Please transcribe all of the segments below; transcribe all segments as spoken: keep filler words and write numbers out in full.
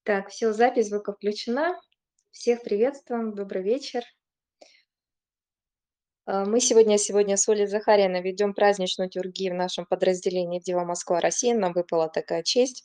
Так, все, запись звука включена. Всех приветствуем, добрый вечер. А, Мы сегодня, сегодня с Олей Захарьевной ведем праздничную тюргию в нашем подразделении «Дева Москва Россия». Нам выпала такая честь.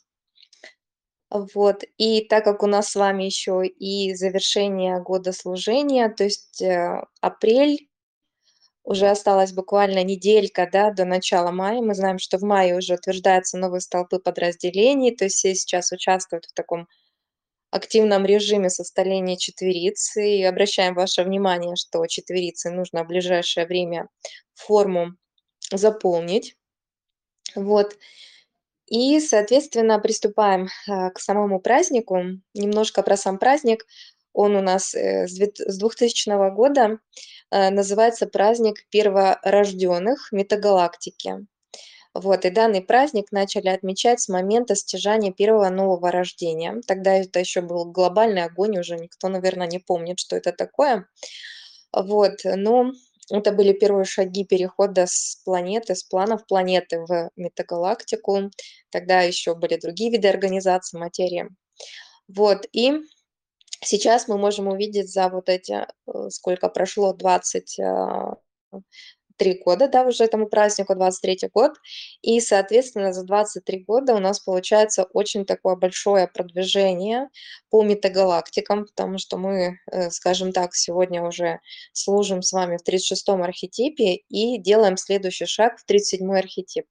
Вот. И так как у нас с вами еще и завершение года служения, то есть э, апрель, уже осталась буквально неделька, да, до начала мая. Мы знаем, что в мае уже утверждаются новые столпы подразделений, то есть все сейчас участвуют в таком активном режиме составления четверицы. И обращаем ваше внимание, что четверицы нужно в ближайшее время форму заполнить. Вот. И, соответственно, приступаем а, к самому празднику. Немножко про сам праздник. Он у нас э, с две- с двухтысячного года э, называется праздник перворожденных метагалактики. Вот, и данный праздник начали отмечать с момента стяжания первого нового рождения. Тогда это еще был глобальный огонь, уже никто, наверное, не помнит, что это такое. Вот, но это были первые шаги перехода с планеты, с планов планеты в метагалактику. Тогда еще были другие виды организации материи. Вот, и сейчас мы можем увидеть за вот эти, э, сколько прошло, двадцать а, три года, да, уже этому празднику, двадцать третий год. И, соответственно, за двадцать три года у нас получается очень такое большое продвижение по метагалактикам, потому что мы, э, скажем так, сегодня уже служим с вами в тридцать шестом архетипе и делаем следующий шаг в тридцать седьмой архетип.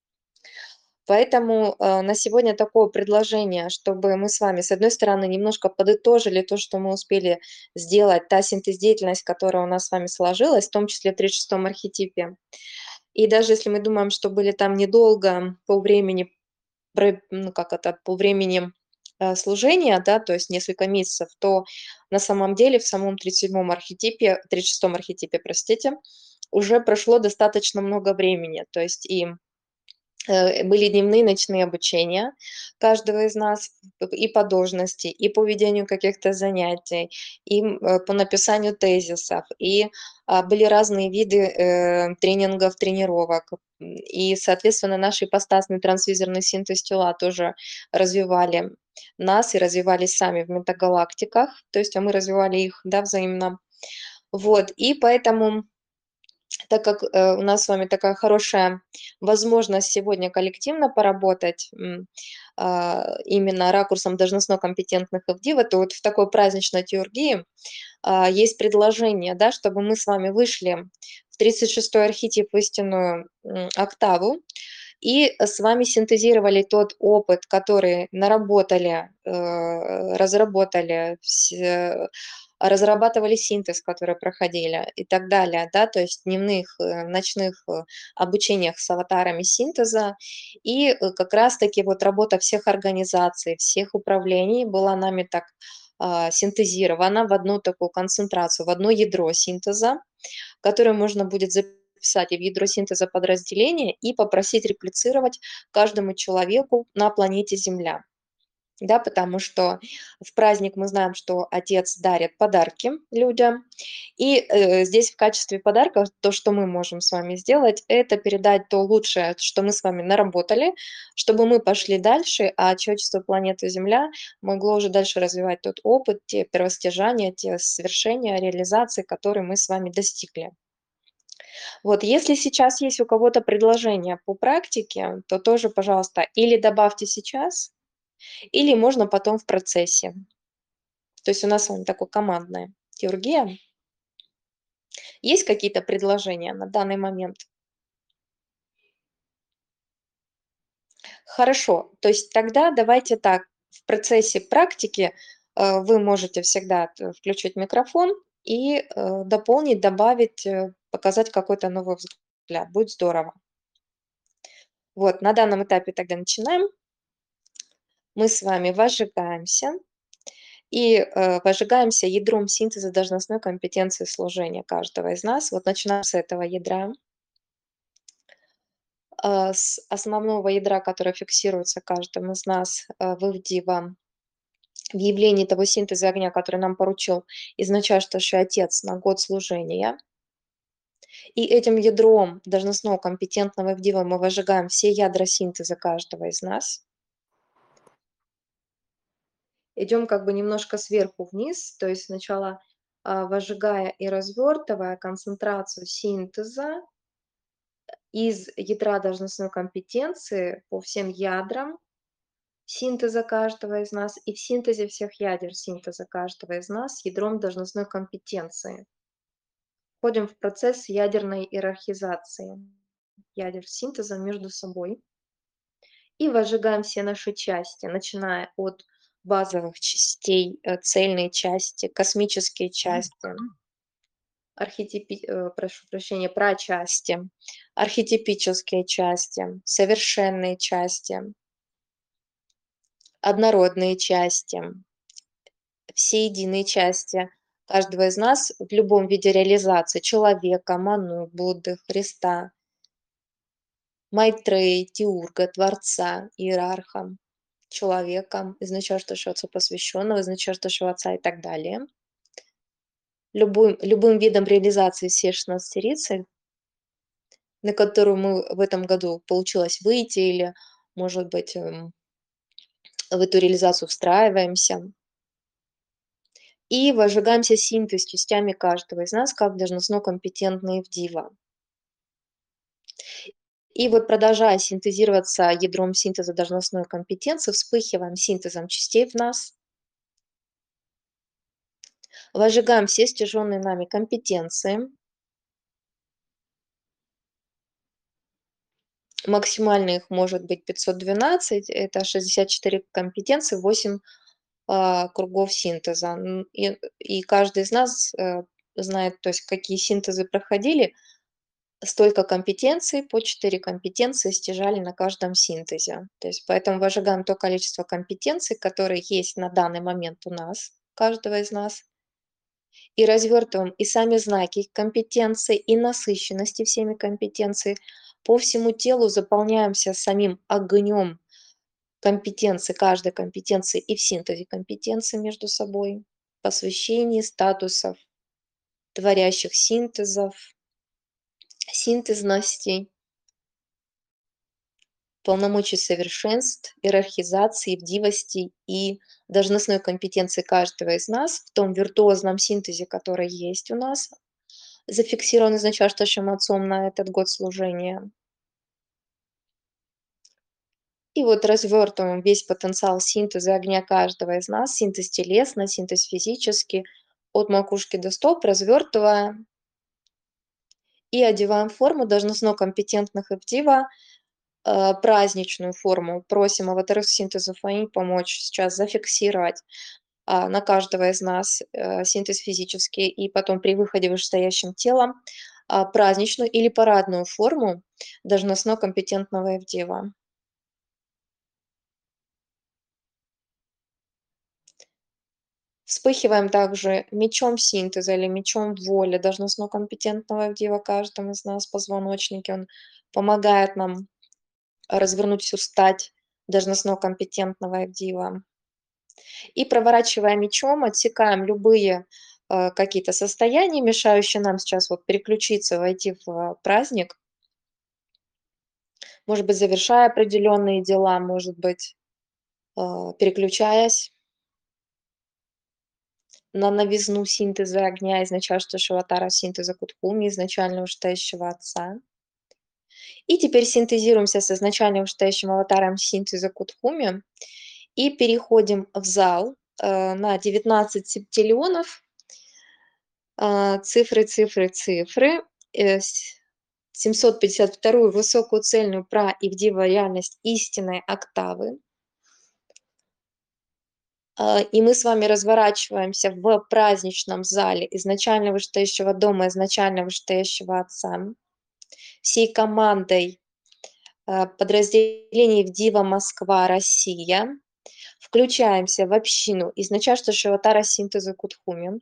Поэтому, э, на сегодня такое предложение, чтобы мы с вами, с одной стороны, немножко подытожили то, что мы успели сделать, та синтез-деятельность, которая у нас с вами сложилась, в том числе в тридцать шестом архетипе. И даже если мы думаем, что были там недолго по времени, про ну, как это, по времени, э, служения, да, то есть несколько месяцев, то на самом деле в самом тридцать седьмом архетипе, тридцать шестом архетипе, простите, уже прошло достаточно много времени. То есть и Э, были дневные, ночные обучения каждого из нас п и по должности, и по ведению каких-то занятий, и, м, э, по написанию тезисов, и, а, были разные виды, э, тренингов, тренировок. М, и, соответственно, наш ипостасный трансвизорный синтез тела тоже развивали нас и развивались сами в метагалактиках, то есть, а мы развивали их, да, взаимно. Вот, и поэтому так как, э, у нас с вами такая хорошая возможность сегодня коллективно поработать, м, а, именно ракурсом должностно-компетентных ИВДИВ, то вот в такой праздничной теургии, а, есть предложение, да, чтобы мы с вами вышли в тридцать шестой архетип, в истинную, м, октаву, и с вами синтезировали тот опыт, который наработали, э, разработали, все разрабатывали синтез, который проходили и так далее, да, то есть дневных, э, ночных, э, обучениях с аватарами синтеза. И, э, как раз таки вот работа всех организаций, всех управлений была нами так, а, синтезирована в одну такую концентрацию, в одно ядро синтеза, которое можно будет записать и в ядро синтеза подразделения и попросить реплицировать каждому человеку на планете Земля. Да, потому что в праздник мы знаем, что отец дарит подарки людям. И э, здесь в качестве подарка то, что мы можем с вами сделать, это передать то лучшее, что мы с вами наработали, чтобы мы пошли дальше, а человечество планеты Земля могло уже дальше развивать тот опыт, те первостяжания, те свершения, реализации, которые мы с вами достигли. Вот, если сейчас есть у кого-то предложение по практике, то тоже, пожалуйста, или добавьте сейчас, или можно потом в процессе. То есть у нас с вами такое командная хирургия. Есть какие-то предложения на данный момент? Хорошо. То есть тогда давайте так. В процессе практики э, вы можете всегда т- включить микрофон и э, дополнить, добавить, э, показать какой-то новый взгляд. Будет здорово. Вот, на данном этапе тогда начинаем. Мы с вами возжигаемся и э, возжигаемся ядром синтеза должностной компетенции служения каждого из нас. Вот начинаем с этого ядра. А, с основного ядра, которое фиксируется каждым из нас, а, в Ивдива, в явлении того синтеза огня, который нам поручил изначальствующий Отец на год служения. И этим ядром должностного компетентного Ивдива мы выжигаем все ядра синтеза каждого из нас. Идем как бы немножко сверху вниз, то есть сначала, а, выжигая и развертывая концентрацию синтеза из ядра должностной компетенции по всем ядрам синтеза каждого из нас и в синтезе всех ядер синтеза каждого из нас с ядром должностной компетенции. Входим в процесс ядерной иерархизации ядер синтеза между собой и выжигаем все наши части, начиная от базовых частей, э, цельной части, космические части, архетипи э, прошу прощения, прачасти, архетипические части, совершенные части однородные части, всеединые части каждого из нас в любом виде реализации: человека, Ману, Будды, Христа, Майтреи, Теурга, Творца, Иерарха, человека, изначальствующего Отца Посвященного, изначальствующего Отца и так далее. Любым, любым видом реализации всех шестнадцати рицарей, на которую мы в этом году получилось выйти, или, может быть, эм, в эту реализацию встраиваемся. И выжигаемся синтез частями каждого из нас, как должностно компетентные в дива. И вот продолжая синтезироваться ядром синтеза должностной компетенции, вспыхиваем синтезом частей в нас. Выжигаем все стяженные нами компетенции. Максимально их может быть пятьсот двенадцать, это шестьдесят четыре компетенции, восемь а, кругов синтеза. Н- И, и каждый из нас э, знает, то есть какие синтезы проходили, столько компетенций, по четыре компетенции стяжали на каждом синтезе. То есть поэтому выжигаем то количество компетенций, которые есть на данный момент у нас, каждого из нас, и развертываем и сами знаки их компетенций, и насыщенности всеми компетенций. По всему телу заполняемся самим огнем компетенции, каждой компетенции и в синтезе компетенций между собой, посвящении статусов, творящих синтезов, синтезностей, полномочий совершенств, иерархизации, бдивости и должностной компетенции каждого из нас в том виртуозном синтезе, который есть у нас, зафиксирован изначальствующим отцом на этот год служения. И вот развертываем весь потенциал синтеза огня каждого из нас, синтез телесно, синтез физический, от макушки до стоп, развертывая и одеваем форму должностно компетентных эвдива, э, праздничную форму. Просим аватаров синтеза Фаинь помочь сейчас зафиксировать а, на каждого из нас э, синтез физический, и потом при выходе вышестоящим телом а, праздничную или парадную форму должностно компетентного эвдива. Вспыхиваем также мечом синтеза или мечом воли должностно компетентного эвдива каждому из нас в позвоночнике. Он помогает нам развернуть всю стать должностно компетентного эвдива. И проворачивая мечом, отсекаем любые э, какие-то состояния, мешающие нам сейчас вот переключиться, войти в э, праздник. Может быть, завершая определенные дела, может быть, э, переключаясь на новизну синтеза огня, изначальствующего Тара синтеза Кутхуми, изначального вышестоящего Отца. И теперь синтезируемся с изначальным вышестоящим аватаром синтеза Кутхуми и переходим в зал э, на девятнадцать септиллионов. А, цифры, цифры, цифры. Э, с семьсот пятьдесят вторую высокую цельную пра и вдива реальность истинной октавы. А, и мы с вами разворачиваемся в праздничном зале изначально вышестоящего дома, изначально вышестоящего Отца. Всей командой а, подразделений Вдива Москва, Россия. Включаемся в общину изначальствующего Тара синтеза Кутхуми.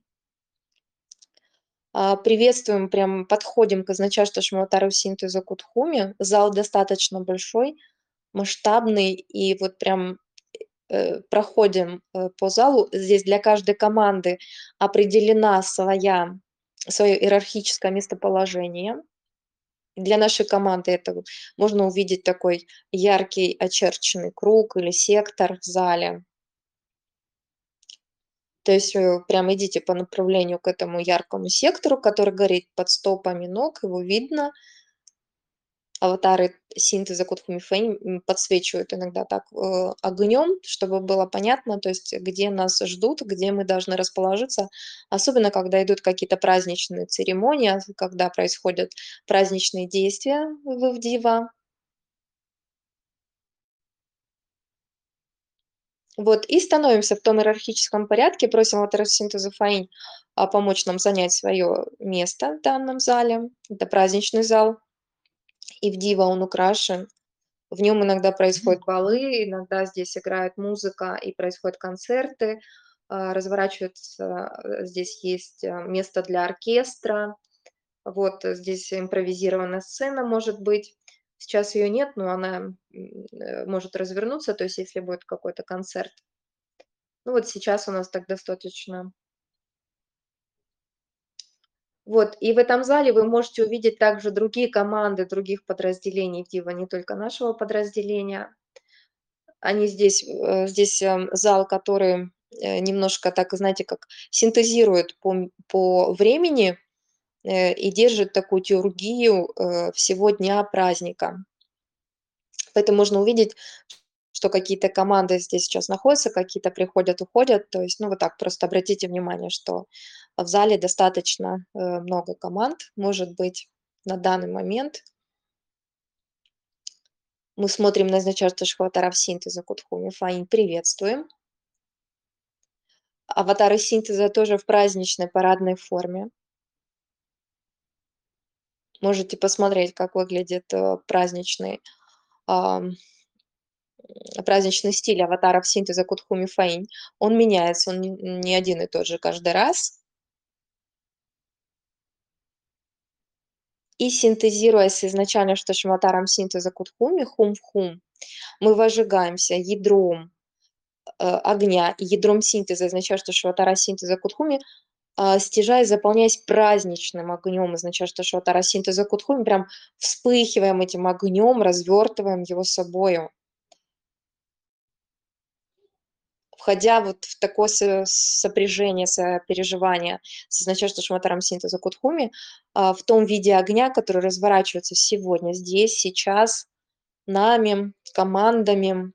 А, приветствуем, прям подходим к изначальствующему Тару синтеза Кутхуми. Зал достаточно большой, масштабный, и вот прям э, проходим э, по залу. Здесь для каждой команды определена своя, свое иерархическое местоположение. Для нашей команды это вот можно увидеть такой яркий очерченный круг или сектор в зале. То есть вы прям идите по направлению к этому яркому сектору, который горит под стопами ног, его видно. Аватары синтеза Кодхуми Фэй, м, подсвечивают иногда так, э, огнем, чтобы было понятно, то есть где нас ждут, где мы должны расположиться. Особенно когда идут какие-то праздничные церемонии, ас когда происходят праздничные действия в Ивдива. Вот, и становимся в том иерархическом порядке, просим аватара синтеза Фаинь, а, помочь нам занять своё место в данном зале. Это праздничный зал. Ивдива, он украшен. В нём иногда происходят балы, иногда здесь играет музыка и происходят концерты. А, разворачивается, э, здесь есть, а, место для оркестра. Вот, здесь импровизированная сцена может быть. Сейчас её нет, но она, м, э, может развернуться, то есть если будет какой-то концерт. Ну, вот сейчас у нас так достаточно. Вот, и в этом зале вы можете увидеть также другие команды других подразделений Ивдива, не только нашего подразделения. Они здесь, э, здесь, эм, зал, который, э, немножко так, знаете, как синтезирует по м по времени, э, и держит такую теургию, э, всего дня праздника. Поэтому можно увидеть, что какие-то команды здесь сейчас находятся, какие-то приходят, уходят. То есть, ну, вот так просто обратите внимание, что в зале достаточно, э, много команд может быть на данный момент. Мы смотрим на изначальство аватаров синтеза Кодхуми Фаинь, приветствуем. Аватары синтеза тоже в праздничной парадной форме. Можете посмотреть, как выглядит, э, праздничный, ам, м, праздничный стиль аватаров синтеза Кодхуми Фаинь. Он меняется, он не не один и тот же каждый раз. И синтезируя с изначально шташматаром синтеза Кодхуми, Хум-в-Хум, мы выжигаемся ядром, э, огня и ядром синтеза, изначально синтеза Кодхуми, а, стяжаясь, заполняясь праздничным огнем, изначально синтеза Кодхуми, прям вспыхиваем этим огнем, развертываем его собою. Входя вот в такое со сопряжение, сопереживание с изначально синтеза Кодхуми, а, в том виде огня, который разворачивается сегодня, здесь, сейчас, нами, командами.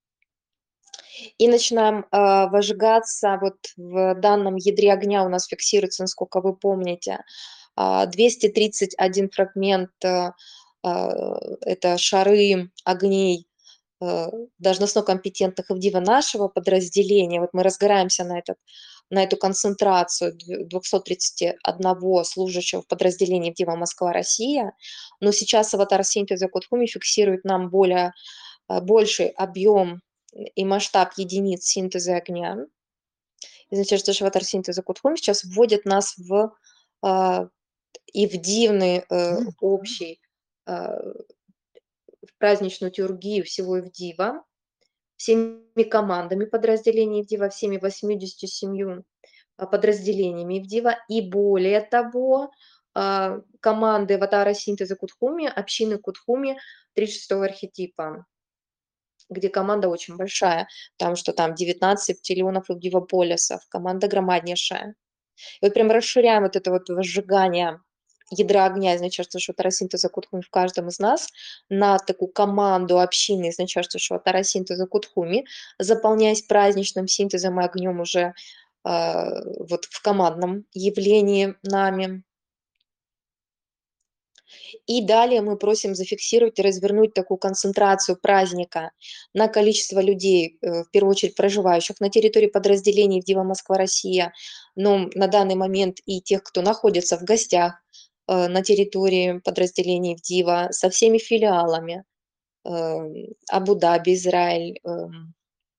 И начинаем, а, выжигаться. Вот в данном ядре огня у нас фиксируется, насколько вы помните, а, двести тридцать один фрагмент, э, а, это шары огней, э, должностно-компетентных Ивдива нашего подразделения. Вот мы разгораемся на этот на эту концентрацию дв двухсот тридцати одного служащего в подразделении Ивдива Москва-Россия. Но сейчас аватар синтеза Кодхуми фиксирует нам более, а, больший объем и масштаб единиц синтеза огня. Изначально аватар синтеза Кодхуми сейчас вводит нас в, а, ивдивный, э, общий, а, в праздничную теургию всего Ивдива, всеми командами подразделений Ивдива, всеми восьмидесятью семью, а, подразделениями Ивдива. И более того, а, команды аватара синтеза Кодхуми, общины Кодхуми тридцать шестого архетипа, где команда очень большая, потому что там девятнадцать септиллионов Ивдивополисов, команда громаднейшая. И вот прям расширяем вот это вот возжигание ядра огня изначально синтеза Кодхуми в каждом из нас на такую команду общины изначально синтеза Кодхуми, заполняясь праздничным синтезом и огнем уже, а, вот в командном явлении нами. И далее мы просим зафиксировать и развернуть такую концентрацию праздника на количество людей, э, в первую очередь проживающих на территории подразделений Ивдива Москва-Россия, но на данный момент и тех, кто находится в гостях, э, на территории подразделений Ивдива со всеми филиалами, эм, Абу-Даби, Израиль, эм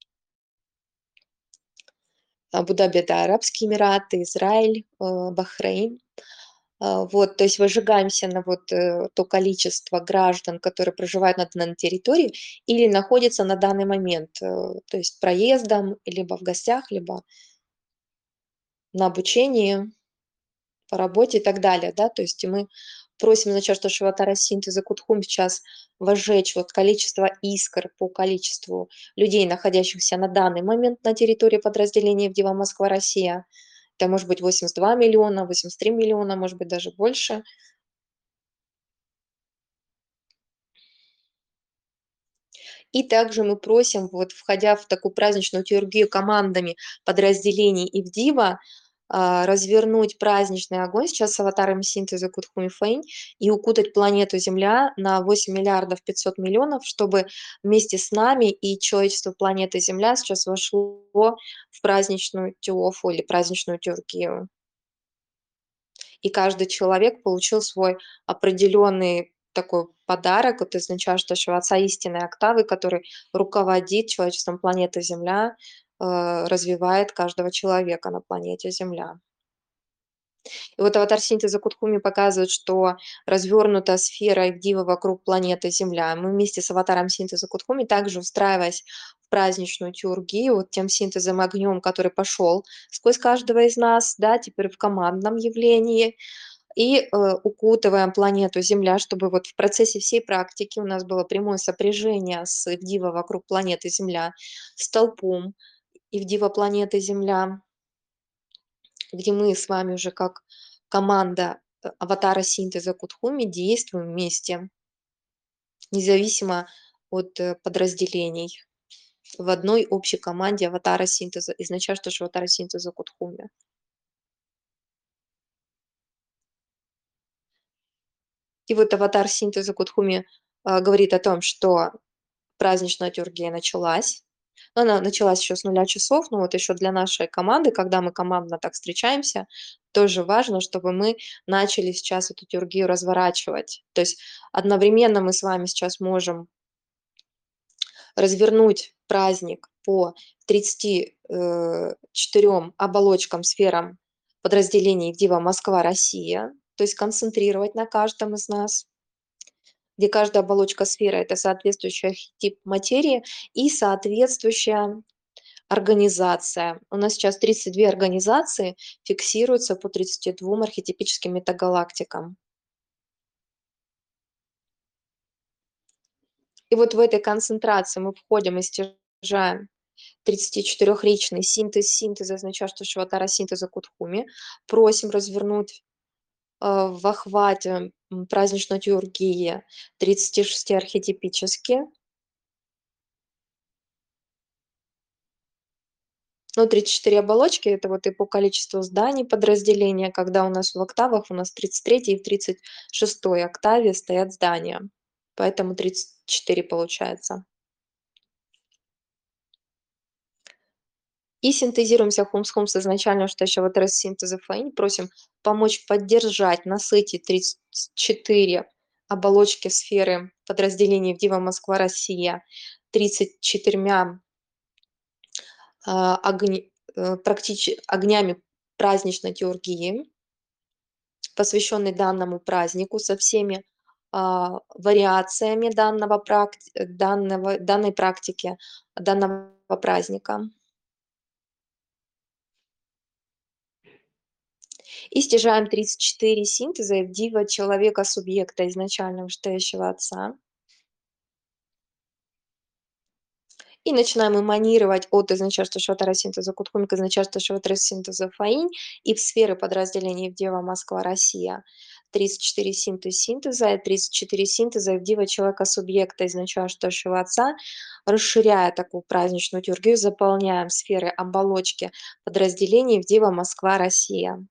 Абу-Даби- это Арабские Эмираты, Израиль, э, Бахрейн. А, вот, то есть выжигаемся на вот, э, то количество граждан, которые проживают на данной территории или находятся на данный момент, э, то есть проездом, либо в гостях, либо на обучении, по работе и так далее, да. То есть и мы Просим начальство Шиватара синтеза Кутхум сейчас возжечь вот количество искр по количеству людей, находящихся на данный момент на территории подразделения Ивдива Москва Россия. Это может быть восемьдесят два миллиона, восемьдесят три миллиона, может быть даже больше. И также мы просим, вот входя в такую праздничную литургию командами подразделений Ивдива, а, развернуть праздничный огонь сейчас с аватарами синтеза Кутхуми Фэйнь и укутать планету Земля на восемь миллиардов пятьсот миллионов, чтобы вместе с нами и человечество планеты Земля сейчас вошло в праздничную тиофу или праздничную тюргию. И каждый человек получил свой определенный такой подарок от изначальствующего Отца истинной октавы, который руководит человечеством планеты Земля, э, развивает каждого человека на планете Земля. И вот аватар синтеза Кутхуми показывает, что развернута сфера Ивдива вокруг планеты Земля. Мы вместе с аватаром синтеза Кутхуми, также устраиваясь в праздничную тиургию, вот тем синтезом огнем, который пошел сквозь каждого из нас, да, теперь в командном явлении, и э, укутываем планету Земля, чтобы вот в процессе всей практики у нас было прямое сопряжение с Ивдива вокруг планеты Земля, с толпом Ивдива планеты Земля, где мы с вами уже как команда э, аватара синтеза Кутхуми действуем вместе, независимо от э, подразделений, в одной общей команде аватара синтеза, изначально что аватара синтеза Кутхуми. И вот аватар синтеза Кутхуми а, говорит о том, что праздничная литургия началась. Но она началась еще с нуля часов, но вот еще для нашей команды, когда мы командно так встречаемся, тоже важно, чтобы мы начали сейчас эту литургию разворачивать. То есть одновременно мы с вами сейчас можем развернуть праздник по тридцати э, четырем оболочкам, сферам подразделений Дива Москва Россия, то есть концентрировать на каждом из нас, где каждая оболочка сферы — это соответствующий архетип материи и соответствующая организация. У нас сейчас тридцать две организации фиксируются по тридцати двум архетипическим метагалактикам. И вот в этой концентрации мы входим и стяжаем тридцатичетырёхричный синтез синтеза, означает, что Шиватара синтеза Кутхуми. Просим развернуть э, в охвате м, праздничной тиургии тридцать шесть архетипически. Ну, тридцать четыре оболочки — это вот и по количеству зданий подразделения, когда у нас в октавах у нас в тридцать третьей и в тридцать шестой октаве стоят здания. Поэтому тридцать четыре получается. И синтезируемся хумс-хумс изначально, что еще вот раз синтеза фаинь, просим помочь поддержать, насытить тридцать четыре оболочки сферы подразделений в Дива Москва Россия тридцать четырьмя а, огни, э, практич, огнями праздничной тиургии, посвященный данному празднику со всеми а, вариациями данного, практи- данного, данной практики, данного праздника. И стяжаем тридцать четыре синтеза Евдива человека-субъекта изначально вышестоящего Отца. И начинаем эманировать от изначальства Шватара синтеза Кутхуми к изначальству Шватара синтеза Фаинь и в сферы подразделений Евдева Москва Россия. тридцать четыре синтез синтеза и тридцать четыре синтеза Евдива человека-субъекта изначальствующего Отца, расширяя такую праздничную тюргию, заполняем сферы оболочки подразделений Евдева Москва Россия.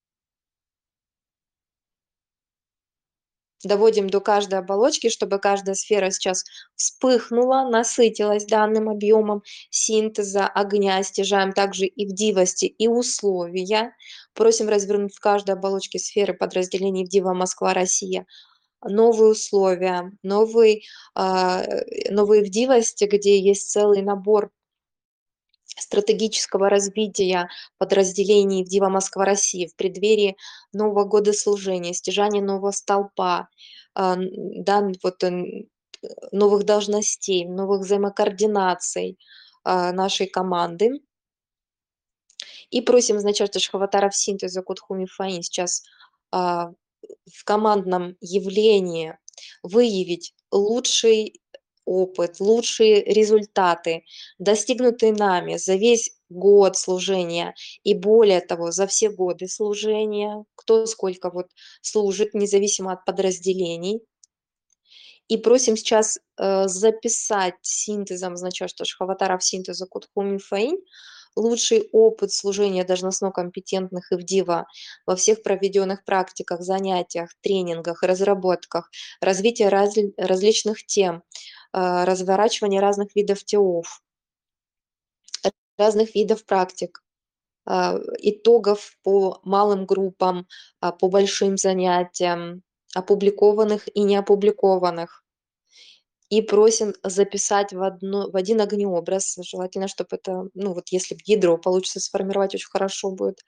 Доводим до каждой оболочки, чтобы каждая сфера сейчас вспыхнула, насытилась данным объемом синтеза огня. Стяжаем также и в дивости, и условия. Просим развернуть в каждой оболочке сферы подразделений в Дива Москва Россия новые условия, новый, а, новые в дивости, где есть целый набор стратегического развития подразделений в Дива Москва России в преддверии нового года служения, стяжания нового столпа, а, н- да, вот, н- новых должностей, новых взаимокоординаций а, нашей команды. И просим, значит, Шхаватаров синтеза Кутхуми Фаин сейчас а, в командном явлении выявить лучший опыт, лучшие результаты, достигнутые нами за весь год служения и, более того, за все годы служения, кто сколько вот служит, независимо от подразделений. И просим сейчас, э, записать синтезом, значит, что Шхаватара синтеза Кутхуми Фаинь, лучший опыт служения должностно-компетентных Ивдива во всех проведенных практиках, занятиях, тренингах, разработках, развитие разли различных тем, э, разворачивание разных видов ТИОов, разных видов практик, а, итогов по малым группам, а, по большим занятиям, опубликованных и неопубликованных. И просим записать в одно в один огнеобраз. Желательно, чтоб это, ну, вот если б ядро получится сформировать, очень хорошо будет.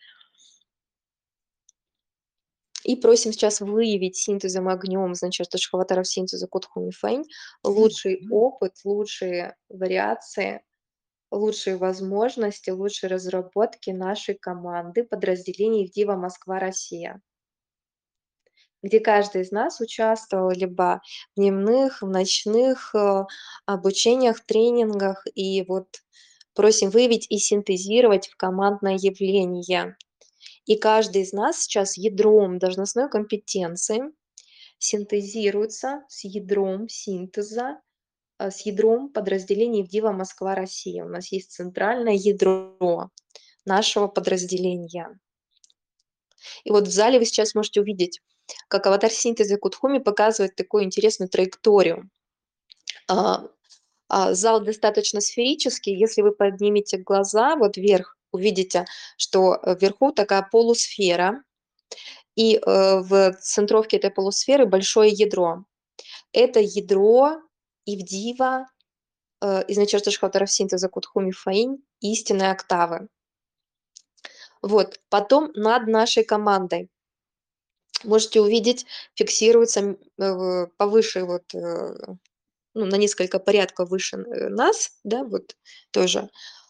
И просим сейчас выявить синтезом огнем, значит, что Шхаватара синтеза Кутхуми Фаинь, лучший опыт, лучшие вариации, лучшие возможности, лучшие разработки нашей команды подразделений Ивдива Москва-Россия. Где каждый из нас участвовал либо в дневных, в ночных, э, обучениях, тренингах. И вот просим выявить и синтезировать в командное явление. И каждый из нас сейчас ядром должностной компетенции синтезируется с ядром синтеза, э, с ядром подразделений Ивдива Москва-Россия. У нас есть центральное ядро нашего подразделения. И вот в зале вы сейчас можете увидеть, как аватар синтеза Кутхуми показывает такую интересную траекторию. А, а, зал достаточно сферический. Если вы поднимете глаза вот вверх, увидите, что вверху такая полусфера, и, э, в центровке этой полусферы большое ядро. Это ядро Ивдива, э, изначально Шхаватара синтеза Кутхуми Фаинь, истинной октавы. Вот, потом над нашей командой можете увидеть, фиксируется, м, э, повыше вот, э, ну, на несколько порядков выше, э, нас, да, вот тоже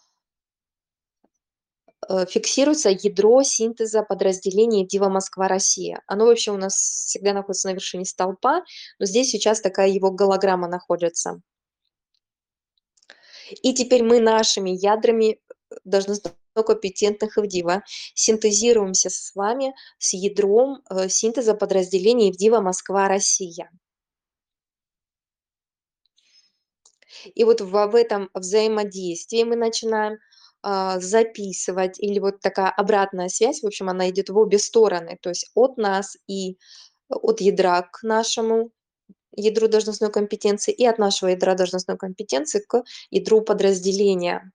э, фиксируется ядро синтеза подразделений Ивдива Москва-Россия. Оно вообще у нас всегда находится на вершине столпа, но здесь сейчас такая его голограмма находится. И теперь мы нашими ядрами должностно-компетентных Ивдива синтезируемся с вами с ядром, э, синтеза подразделений Ивдива Москва-Россия. И вот в в этом взаимодействии мы начинаем, а, записывать, или вот такая обратная связь, в общем, она идет в обе стороны, то есть от нас и от ядра к нашему ядру должностной компетенции, и от нашего ядра должностной компетенции к ядру подразделения.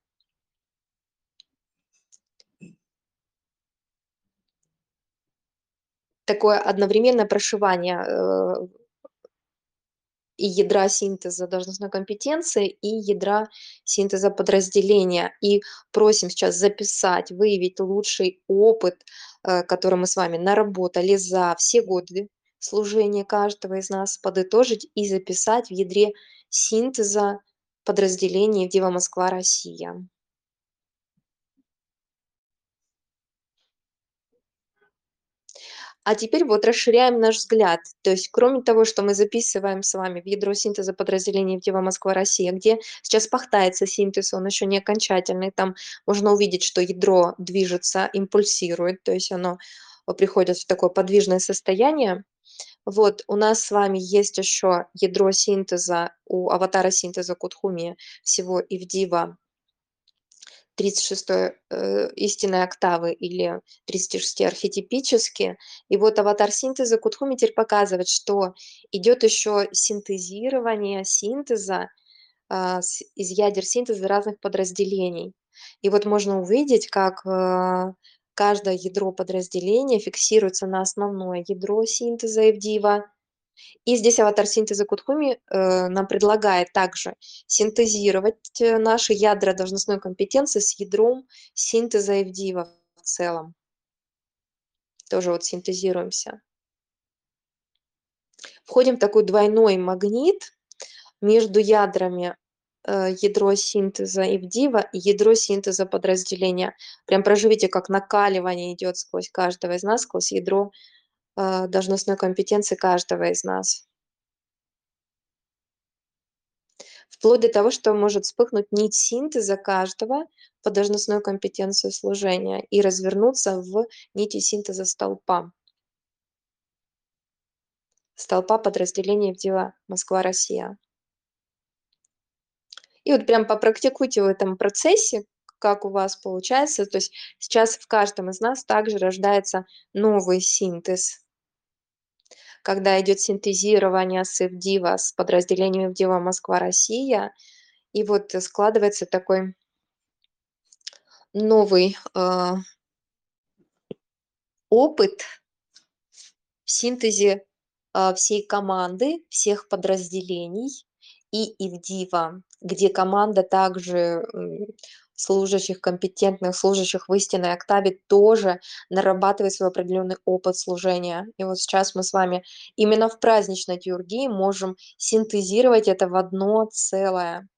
Такое одновременное прошивание, э и ядра синтеза должностной компетенции, и ядра синтеза подразделения. И просим сейчас записать, выявить лучший опыт, э, который мы с вами наработали за все годы служения каждого из нас, подытожить и записать в ядре синтеза подразделения Ивдива Москва-Россия. А теперь вот расширяем наш взгляд. То есть кроме того, что мы записываем с вами в ядро синтеза подразделения Ивдива Москва-Россия, где сейчас пахтается синтез, он еще не окончательный, там можно увидеть, что ядро движется, импульсирует, то есть оно приходит в такое подвижное состояние. Вот у нас с вами есть еще ядро синтеза у аватара синтеза Кутхуми всего Ивдива тридцать шестой, э, истинной октавы или тридцать шесть архетипически. И вот аватар синтеза Кутхуми теперь показывает, что идет еще синтезирование синтеза, а, с из ядер синтеза разных подразделений. И вот можно увидеть, как, э, каждое ядро подразделения фиксируется на основное ядро синтеза Ивдива. И здесь аватар синтеза Кутхуми, э, нам предлагает также синтезировать, э, наши ядра должностной компетенции с ядром синтеза Ивдива в целом. Тоже вот синтезируемся. Входим в такой двойной магнит между ядрами, э, ядро синтеза Ивдива и ядро синтеза подразделения. Прям проживите, как накаливание идет сквозь каждого из нас, сквозь ядро, а, должностной компетенции каждого из нас. Вплоть до того, что может вспыхнуть нить синтеза каждого по должностной компетенции служения и развернуться в нити синтеза столпа. Столпа подразделений в дело Москва-Россия. И вот прям попрактикуйте в этом процессе, как у вас получается. То есть сейчас в каждом из нас также рождается новый синтез. Когда идет синтезирование СывДива с подразделениями в дело Москва-Россия, и вот складывается такой новый, а опыт в синтезе, а, всей команды, всех подразделений и ИВДИВа, где команда также, м, служащих, компетентных служащих в истинной октаве тоже нарабатывает свой определенный опыт служения. И вот сейчас мы с вами именно в праздничной тиургии можем синтезировать это в одно целое.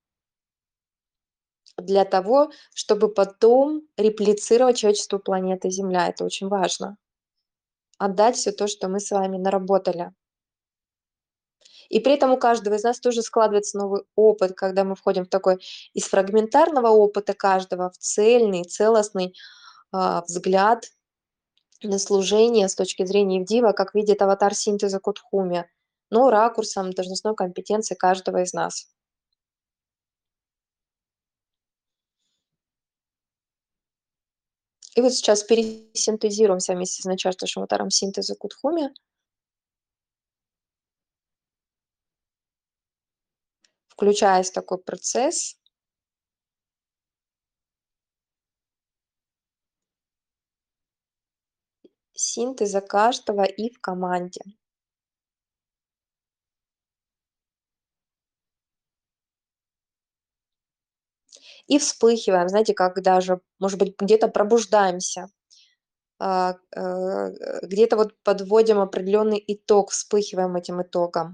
Для того, чтобы потом реплицировать человечеству планеты Земля. Это очень важно. Отдать всё то, что мы с вами наработали. И при этом у каждого из нас тоже складывается новый опыт, когда мы входим в такой из фрагментарного опыта каждого в цельный, целостный, а, взгляд на служение с точки зрения ИВДИВа, как видит аватар синтеза Кутхуми, но ракурсом должностной компетенции каждого из нас. И вот сейчас пересинтезируемся вместе с начерточным аватаром синтеза Кутхуми. Включаясь в такой процесс. Синтеза каждого и в команде. И вспыхиваем, знаете, как даже, может быть, где-то пробуждаемся, а, э, где-то вот подводим определенный итог, вспыхиваем этим итогом.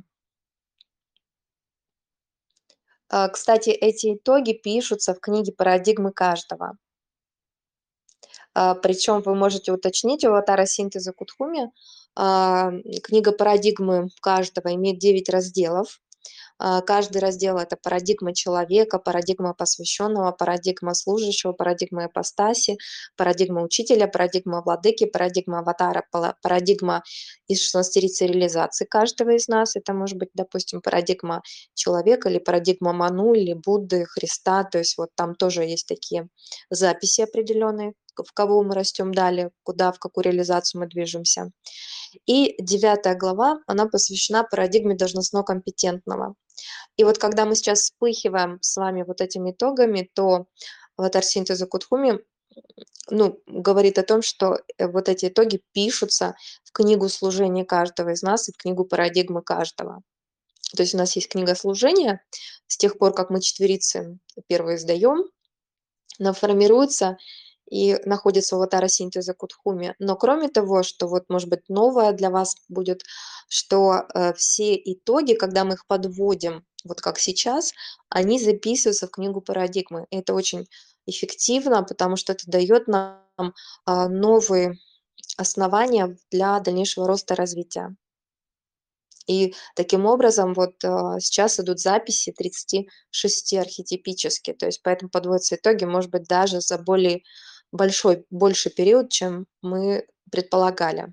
А, кстати, эти итоги пишутся в книге "Парадигмы каждого". А, причем вы можете уточнить у аватара синтеза Кутхуми. А, книга "Парадигмы каждого" имеет девять разделов. А, каждый раздел- это парадигма человека, парадигма посвященного, парадигма служащего, парадигма ипостаси, парадигма учителя, парадигма владыки, парадигма аватара, пала парадигма из шестнадцатерицы реализации каждого из нас. Это может быть, допустим, парадигма человека или парадигма Ману, или Будды, Христа. То есть вот там тоже есть такие записи определенные, в кого мы растем далее, куда, в какую реализацию мы движемся. И девятая глава, она посвящена парадигме должностно-компетентного. И вот когда мы сейчас вспыхиваем с вами вот этими итогами, то аватар синтеза Кутхуми, ну, говорит о том, что, э, вот эти итоги пишутся в книгу служения каждого из нас и в книгу парадигмы каждого. То есть у нас есть книга служения с тех пор, как мы четверицы первую издаем, она формируется и находится у аватара синтеза Кутхуми. Но кроме того, что вот, может быть, новое для вас будет, что, э, все итоги, когда мы их подводим, вот как сейчас, они записываются в книгу парадигмы. Это очень эффективно, потому что это даёт нам, а, новые основания для дальнейшего роста, развития. И таким образом вот, а, сейчас идут записи тридцати шести архетипически. То есть поэтому подводятся итоги, может быть, даже за более большой больший период, чем мы предполагали.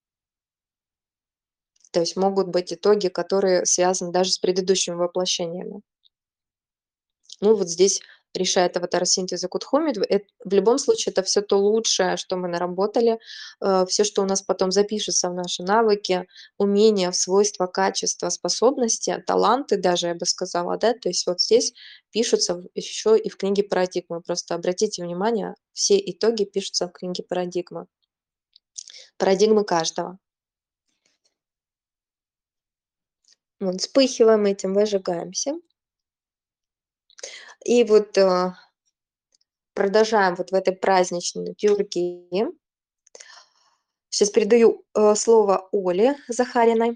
То есть могут быть итоги, которые связаны даже с предыдущими воплощениями. Ну, вот здесь решает аватар синтеза Кутхуми. Дв эт в любом случае, это всё то лучшее, что мы наработали, э, всё, что у нас потом запишется в наши навыки, умения, в свойства, качества, способности, таланты даже, я бы сказала, да. То есть вот здесь пишутся в еще и в книге "Парадигмы". Просто обратите внимание, все итоги пишутся в книге "Парадигмы". Парадигмы каждого. Вот вспыхиваем этим, зажигаемся. И вот, а продолжаем вот в этой праздничной тиургии. Сейчас передаю, э, слово Оле Захариной.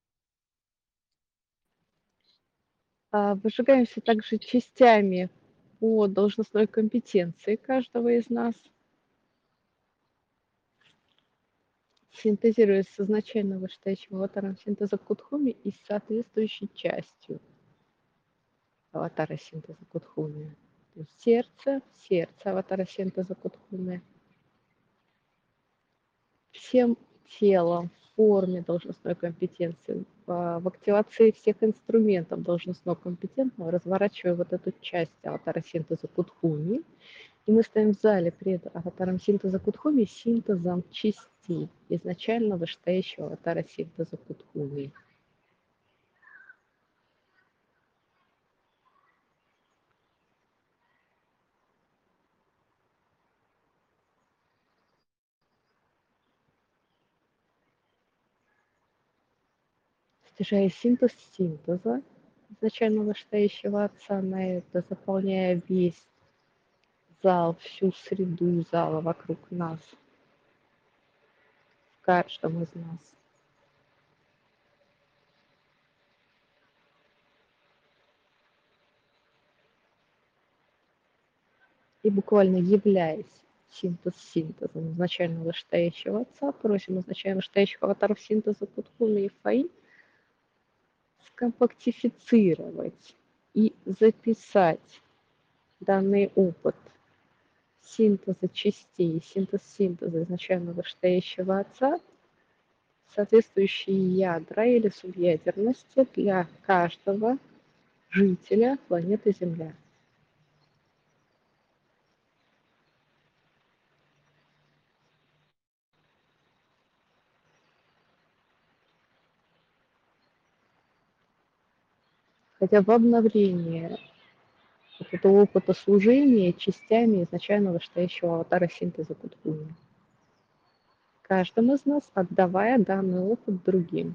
А, выжигаемся также частями по должностной компетенции каждого из нас. Синтезируясь с изначально вышестоящим аватаром синтеза Кудхуми и с соответствующей частью аватара синтеза Кудхуми. То есть сердце, сердце аватара синтеза Кудхуми. Всем телом, в форме должностной компетенции, в в активации всех инструментов должностного компетентного разворачиваю вот эту часть аватара синтеза Кудхуми. И мы стоим в зале перед аватаром синтеза Кудхуми синтезом частей изначально вышестоящего аватара синтеза Кудхуми. Снижая синтез синтеза изначально вышестоящего отца на это, заполняя весь зал, всю среду зала вокруг нас, в каждом из нас. И буквально являясь синтез синтезом изначально вышестоящего отца, просим изначально вышестоящих аватаров синтеза Кудхуми и Фаи скомпактифицировать и записать данный опыт синтеза частей, синтез синтеза изначально вышестоящего отца, соответствующие ядра или субъядерности для каждого жителя планеты Земля. Хотя в обновлении вот этого опыта служения частями изначально вышестоящего аватара синтеза Кудхуми. Каждому из нас отдавая данный опыт другим.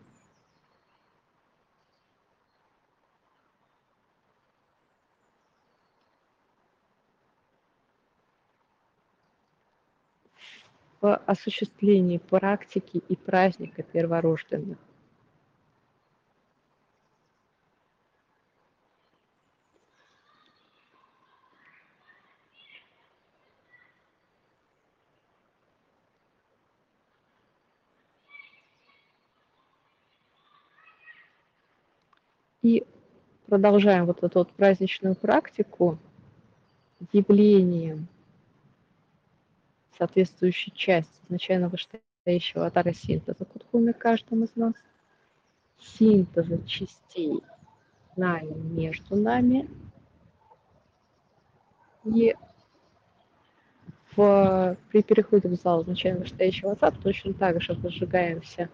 В осуществлении практики и праздника перворожденных. И продолжаем вот эту вот праздничную практику явлением соответствующей части изначально вышестоящего аватара синтеза Кудхуми каждому из нас, синтеза частей нами, между нами, и в, при переходе в зал изначально вышестоящего отца точно так же возжигаемся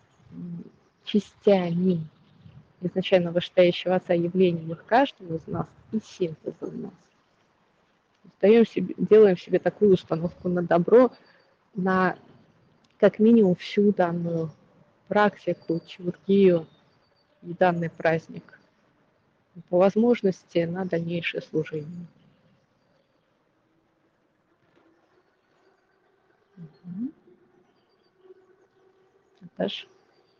частями изначально вышестоящего отца явлением их каждого из нас и синтезом нас. Даем себе, делаем себе такую установку на добро, на как минимум всю данную практику, чургию и данный праздник. По возможности на дальнейшее служение. Угу. Наташа?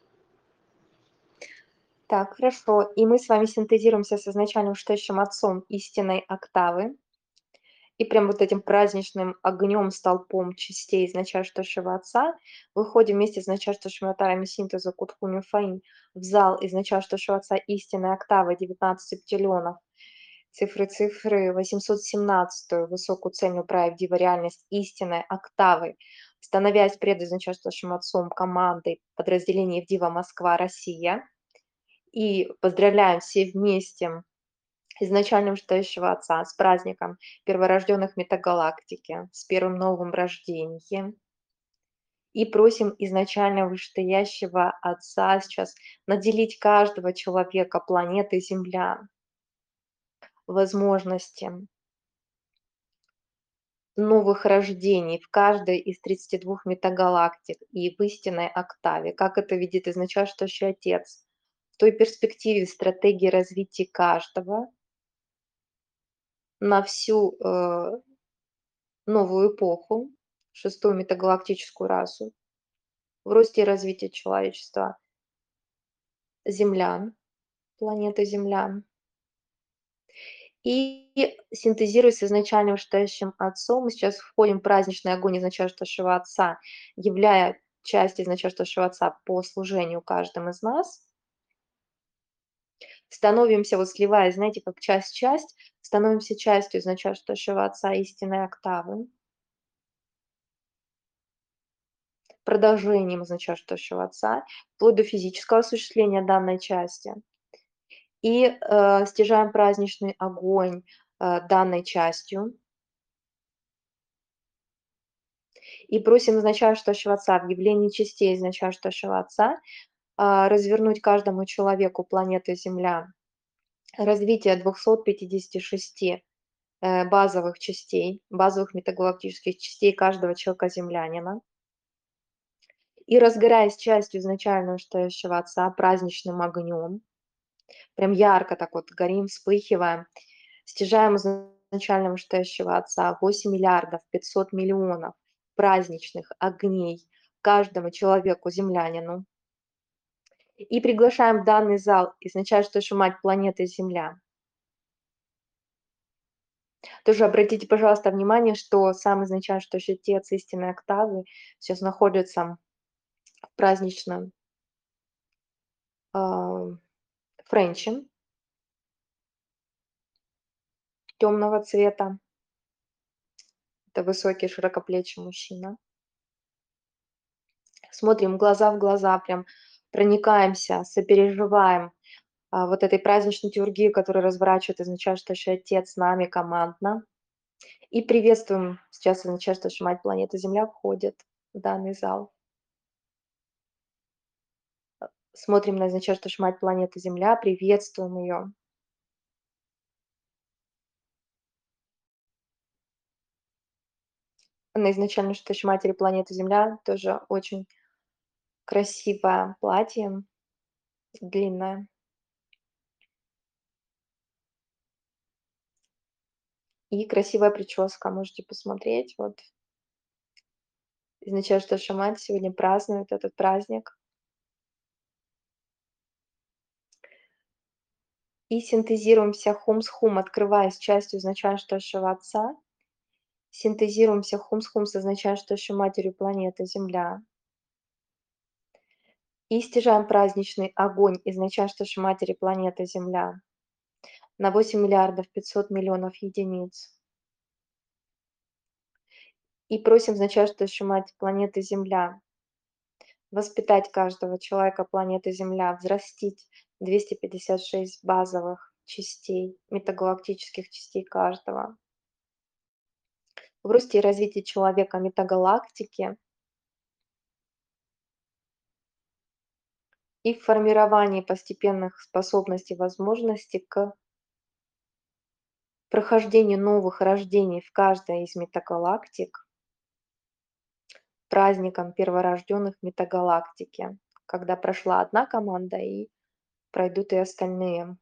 Так, хорошо. И мы с вами синтезируемся с изначально вышестоящим отцом истинной октавы. И прям вот этим праздничным огнем, столпом частей изначально вышестоящего отца выходим вместе с изначально вышестоящими аватарами синтеза Кудхуми Фаи в зал изначально вышестоящего отца истинной октавы девятнадцать пятиллионов. Цифры-цифры восемьсот семнадцатую высокую цельную правдиву реальность истинной октавы, становясь пред изначально вышестоящим отцом командой подразделений Дива Москва Россия. И поздравляем все вместе изначально вышестоящего отца с праздником перворожденных метагалактики, с первым новым рождением. И просим изначально вышестоящего отца сейчас наделить каждого человека планеты Земля возможностям новых рождений в каждой из тридцати двух метагалактик и в истинной октаве, как это видит изначально вышестоящий отец, в той перспективе стратегии развития каждого на всю э, новую эпоху, шестую метагалактическую расу, в росте и развитии человечества, землян, планеты Земля. И синтезируясь с изначально вышестоящим отцом, мы сейчас входим в праздничный огонь изначально вышестоящего отца, являя часть из начальствующего Отца по служению каждым из нас. Становимся, вот сливаясь, знаете, как часть-часть, становимся частью из начальствующего Отца истинной октавы. Продолжением из начальствующего Отца, вплоть до физического осуществления данной части. И, э, стяжаем праздничный огонь, э, данной частью. И просим из начальствующего Отца в явлении частей из начальствующего Отца, а, развернуть каждому человеку планеты Земля развитие двухсот пятидесяти шести, э, базовых частей, базовых метагалактических частей каждого человека-землянина. И разгораясь частью изначально вышестоящего Отца праздничным огнем, прям ярко так вот горим, вспыхиваем, стяжаем из изначально вышестоящего Отца восемь миллиардов пятьсот миллионов праздничных огней каждому человеку-землянину. И приглашаем в данный зал из начальствующую Мать планеты Земля. Тоже обратите, пожалуйста, внимание, что сам изначальствующий Отец истинной октавы сейчас находится в праздничном а, френче темного цвета. Это высокий широкоплечий мужчина. Смотрим глаза в глаза, прям проникаемся, сопереживаем а, вот этой праздничной литургии, которую разворачивает изначальствующий Отец с нами командно. И приветствуем, сейчас изначальствующая Мать планеты Земля входит в данный зал. Смотрим на изначальствующую Мать планеты Земля, приветствуем ее. На изначально вышестоящей Матери планеты Земля тоже очень красивое платье, длинное. И красивая прическа, можете посмотреть. Вот изначальствующая Мать сегодня празднует этот праздник. И синтезируемся хум с хум, открываясь частью изначальствующего Отца. Синтезируемся хум с хум с изначальствующей Матерью планеты Земля. И стяжаем праздничный огонь из начальствующей Матери планеты Земля на восемь миллиардов пятьсот миллионов единиц. И просим начальствующую Мать планеты Земля воспитать каждого человека планеты Земля, взрастить двести пятьдесят шесть базовых частей, метагалактических частей каждого. В росте и развитии человека метагалактики и в формировании постепенных способностей, возможностей к прохождению новых рождений в каждой из метагалактик, праздником перворожденных метагалактики, когда прошла одна команда и пройдут и остальные.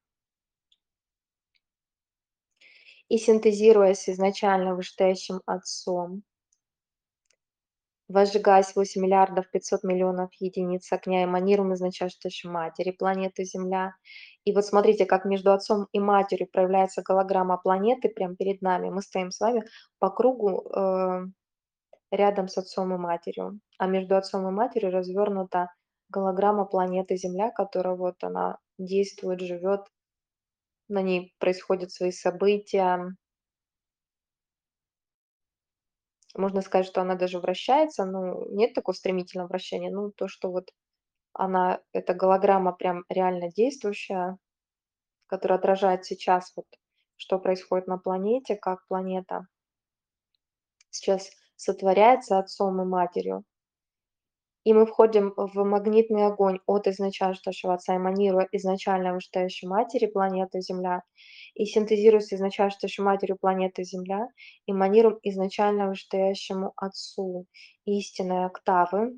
И синтезируясь изначально вышестоящим Отцом, возжигаясь восемь миллиардов пятьсот миллионов единиц огня, эманируем из начальствующей Матери планеты Земля. И вот смотрите, как между Отцом и Матерью проявляется голограмма планеты прямо перед нами. Мы стоим с вами по кругу э, рядом с Отцом и Матерью, а между Отцом и Матерью развернута голограмма планеты Земля, которая вот она действует, живет, на ней происходят свои события. Можно сказать, что она даже вращается, но нет такого стремительного вращения. Ну, то, что вот она, эта голограмма прям реально действующая, которая отражает сейчас вот, что происходит на планете, как планета сейчас сотворяется Отцом и Матерью. И мы входим в магнитный огонь от изначальствующего Отца, эманируя изначально вышестоящей Матери планеты Земля, и синтезируясь изначальствующей Матерью планеты Земля, эманируем изначально вышестоящему Отцу истинной октавы.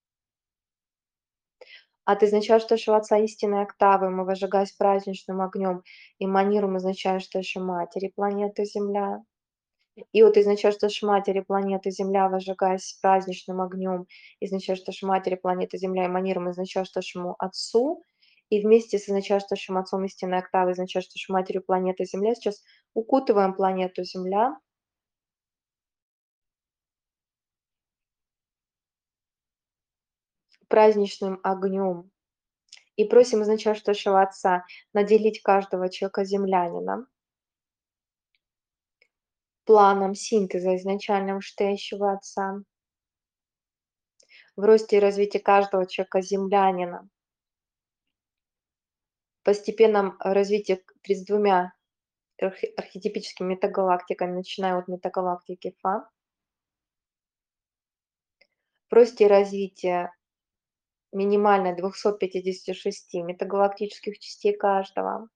От изначальствующего Отца истинной октавы мы, возжигаясь праздничным огнем, эманируем изначальствующей Матери планеты Земля. И вот из начальствующей Матери планеты Земля, возжигаясь праздничным огнем, из начальствующей Матери планеты Земля, эманируем из начальствующему Отцу, и вместе с начальствующим Отцом истинной октавы, из начальствующей Матерью планеты Земля сейчас укутываем планету Земля праздничным огнем. И просим изначальствующего Отца наделить каждого человека-землянина планом синтеза изначально вышестоящего Отца в росте и развитии каждого человека-землянина, постепенном развитии к тридцать двумя архи архетипическими метагалактиками, начиная от метагалактики Фа. В росте и развитии минимально двухсот пятидесяти шести метагалактических частей каждого.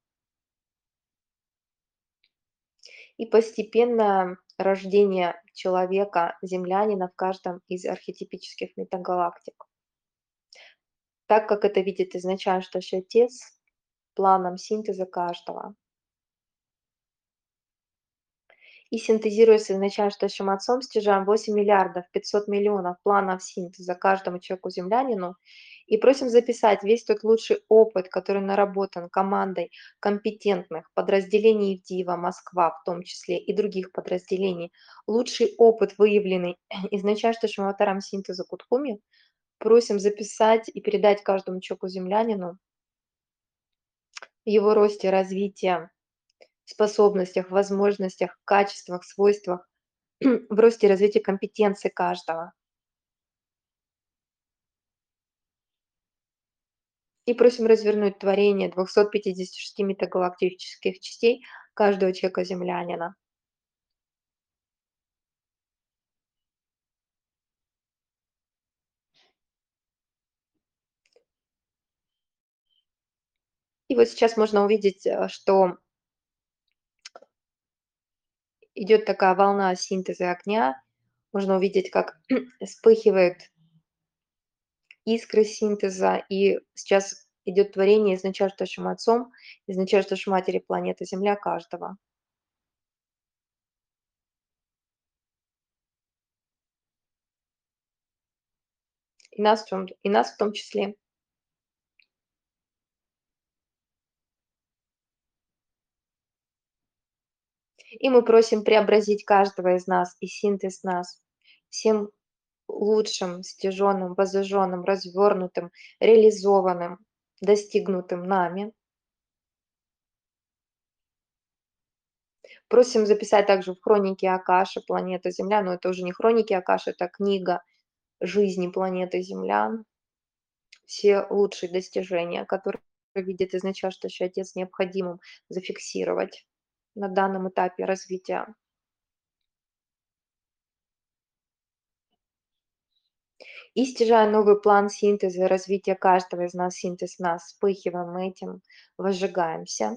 И постепенно рождение человека-землянина в каждом из архетипических метагалактик. Так как это видит изначальствующий Отец планом синтеза каждого. И синтезируя с изначальствующим Отцом, стяжаем восемь миллиардов пятьсот миллионов планов синтеза каждому человеку-землянину и просим записать весь тот лучший опыт, который наработан командой компетентных подразделений ИВДИВа Москва, в том числе и других подразделений, лучший опыт, выявленный изначальствующим аватаром синтеза Кутхуми, просим записать и передать каждому человеку-землянину в его росте, развитии, способностях, возможностях, качествах, свойствах, в росте и развитии компетенций каждого. И просим развернуть творение двухсот пятидесяти шести метагалактических частей каждого человека-землянина. И вот сейчас можно увидеть, э, что идет такая волна синтеза огня. Можно увидеть, как вспыхивает искры синтеза, и сейчас идет творение изначальствующим Отцом, изначальствующей Матери планеты Земля каждого. И нас в том, и нас в том числе. И мы просим преобразить каждого из нас и синтез нас всем лучшим, стяжённым, возжжённым, развёрнутым, реализованным, достигнутым нами. Просим записать также в хронике Акаши планеты Земля, но это уже не хроники Акаши, это книга жизни планеты Земля. Все лучшие достижения, которые видит изначальствующий Отец необходимым зафиксировать на данном этапе развития. И стяжая новый план синтеза и развития каждого из нас, синтез нас, вспыхиваем этим, возжигаемся.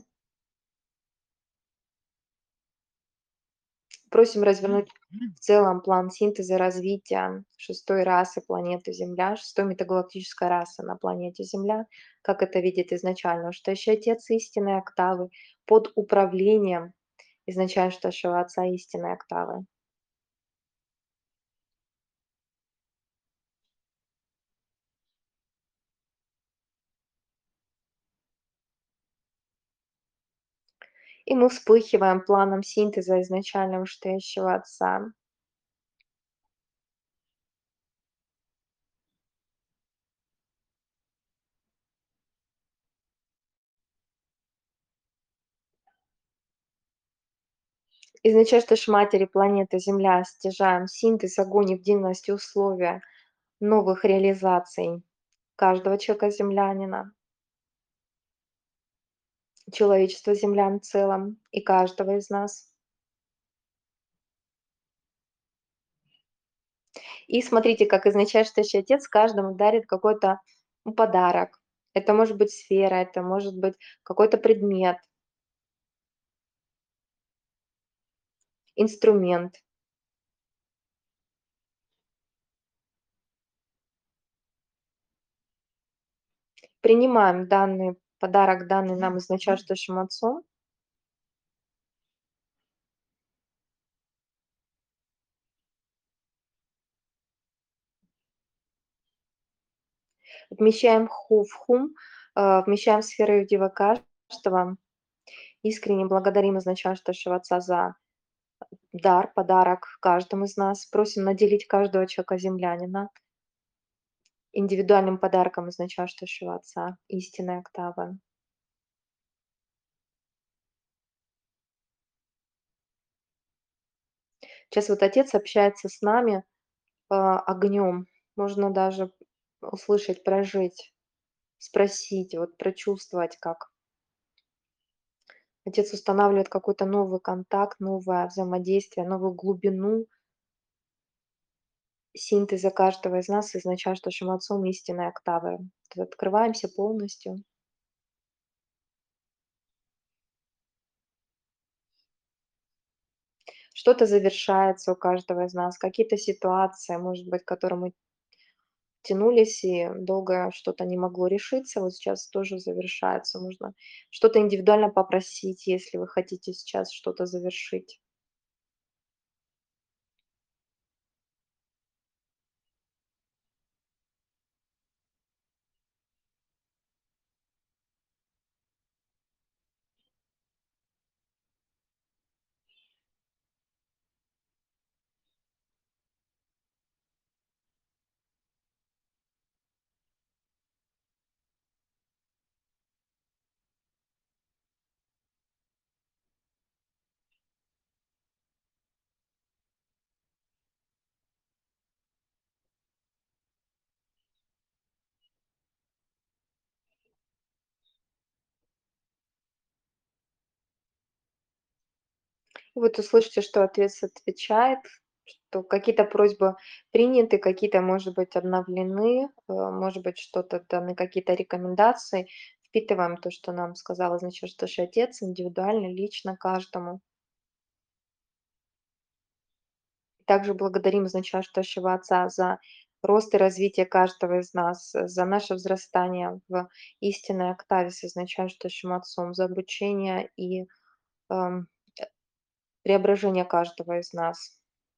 Просим развернуть в целом план синтеза развития шестой расы планеты Земля, шестой метагалактической расы на планете Земля, как это видит изначально, что еще Отец истинной октавы под управлением изначально, что еще Отца истинной октавы. И мы вспыхиваем планом синтеза изначально вышестоящего Отца. Изначальствующей Матери планеты Земля стяжаем синтез, огонь и бдительность и условия новых реализаций каждого человека-землянина, человечества землян в целом и каждого из нас. И смотрите, как изначальствующий Отец каждому дарит какой-то, ну, подарок. Это может быть сфера, это может быть какой-то предмет. Инструмент. Принимаем данный подарок, данный нам изначальствующим Отцом. Вмещаем ху в хум, э, вмещаем в сферу Ивдива каждого. Искренне благодарим изначальствующего Отца за дар, подарок каждому из нас. Просим наделить каждого человека-землянина Индивидуальным подарком из начальствующего отца, истинной октавы. Сейчас вот отец общается с нами, а, огнем. Можно даже услышать, прожить, спросить, вот прочувствовать, как отец устанавливает какой-то новый контакт, новое взаимодействие, новую глубину синтеза каждого из нас из начальствующим отцом истинной октавы. Вот открываемся полностью. Что-то завершается у каждого из нас, какие-то ситуации, может быть, к которым мы тянулись и долго что-то не могло решиться, вот сейчас тоже завершается. Можно что-то индивидуально попросить, если вы хотите сейчас что-то завершить. И вот услышите, что отец отвечает, что какие-то просьбы приняты, какие-то, может быть, обновлены, э, может быть, что-то даны, какие-то рекомендации. Впитываем то, что нам сказал изначальствующий отец, индивидуально, лично каждому. Также благодарим изначальствующего отца за рост и развитие каждого из нас, э, за наше взрастание в истинной октаве с изначальствующим отцом, за обучение и эм, преображение каждого из нас,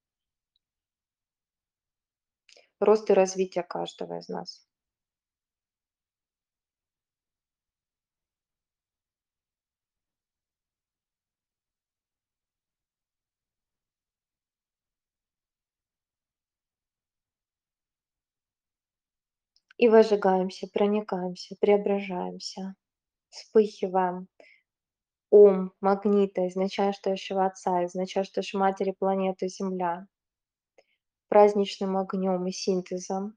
рост и развитие каждого из нас. И выжигаемся, проникаемся, преображаемся, вспыхиваем. Ом, магнита, из начальствующего отца, из начальствующей матери планеты Земля, праздничным огнем и синтезом.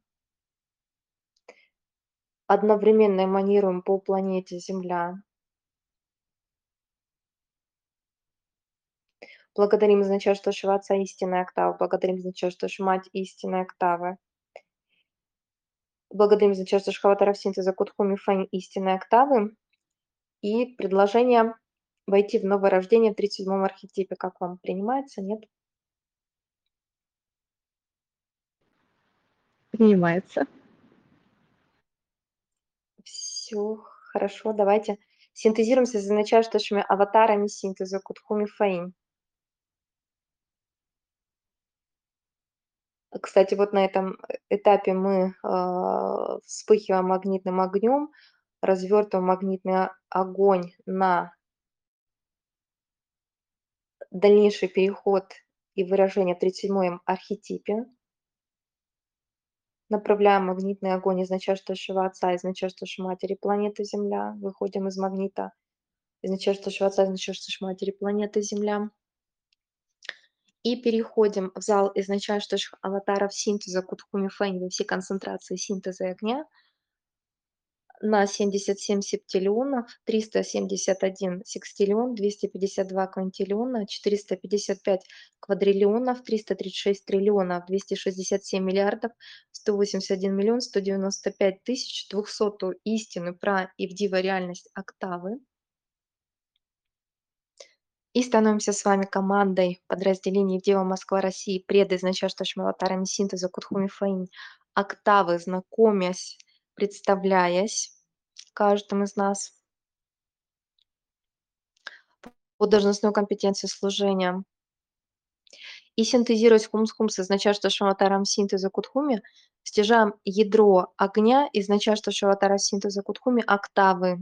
Одновременно эманируем по планете Земля. Благодарим изначальствующего отца истинной октавы, благодарим изначальствующую мать истинной октавы. Благодарим изначальствующего аватаров синтеза Кутхуми Фэнь истинной октавы. И предложение войти в новое рождение в тридцать седьмом архетипе. Как вам, принимается, нет? Принимается. Все хорошо, давайте синтезируемся с начальствующими аватарами синтеза Кутхуми Фаин. Кстати, вот на этом э этапе мы, а, вспыхиваем магнитным огнем, развертываем магнитный о огонь на дальнейший переход и выражение в тридцать седьмом архетипе. Направляем магнитный огонь из начальствующего отца, из начальствующей матери планеты Земля. Выходим из магнита из начальствующего отца, из начальствующей матери планеты Земля. И переходим в зал из начальствующих аватаров синтеза Кутхуми Фэнь во все концентрации синтеза огня на семьдесят семь септиллионов, триста семьдесят один секстиллион, двести пятьдесят два квинтиллиона, четыреста пятьдесят пять квадриллионов, триста тридцать шесть триллионов, двести шестьдесят семь миллиардов, сто восемьдесят один миллион, сто девяносто пять тысяч, двухсотую истину про и в диво реальность октавы. И становимся с вами командой подразделений Дева Москва России, преды, значащими аватарами синтеза Кутхуми Фаинь, октавы, знакомясь, представляясь каждым из нас по должностной компетенции служения. И синтезируясь хумс-хумс из начальствующего аватаром синтеза Кутхуми, стяжаем ядро огня из начальствующего аватара синтеза Кутхуми октавы.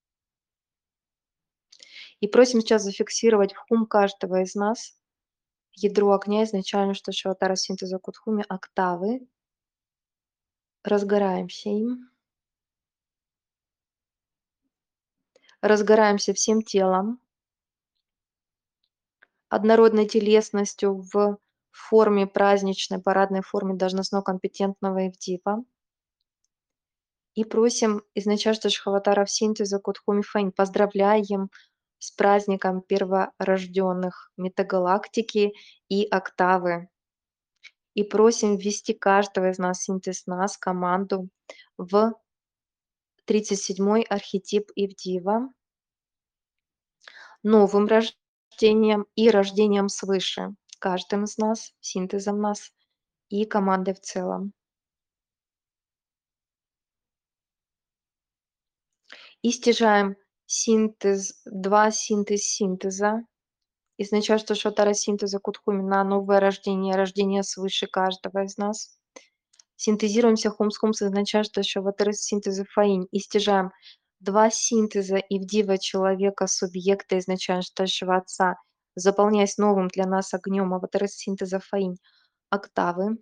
И просим сейчас зафиксировать в хум каждого из нас ядро огня изначально, что шаватара синтеза Кутхуми октавы. разгораемся им. Разгораемся всем телом. Однородной телесностью в форме праздничной, парадной форме должностно-компетентного Ивдива. И просим из начальства Шхаватаров синтеза Кутхуми Фэнь, поздравляем с праздником перворожденных метагалактики и октавы. И просим ввести каждого из нас, синтез нас, команду, в тридцать седьмой архетип Ивдива, новым рождением и рождением свыше, каждым из нас, синтезом нас и командой в целом. И стяжаем синтез, два синтез синтеза, из начальства Шватара синтеза Кутхуми на новое рождение, рождение свыше каждого из нас. Синтезируемся хумс-хумс из начальства Шватара синтеза Фаинь и стяжаем два синтеза Ивдива человека, субъекта из начальства Шваца, заполняясь новым для нас огнем аватара синтеза Фаинь октавы.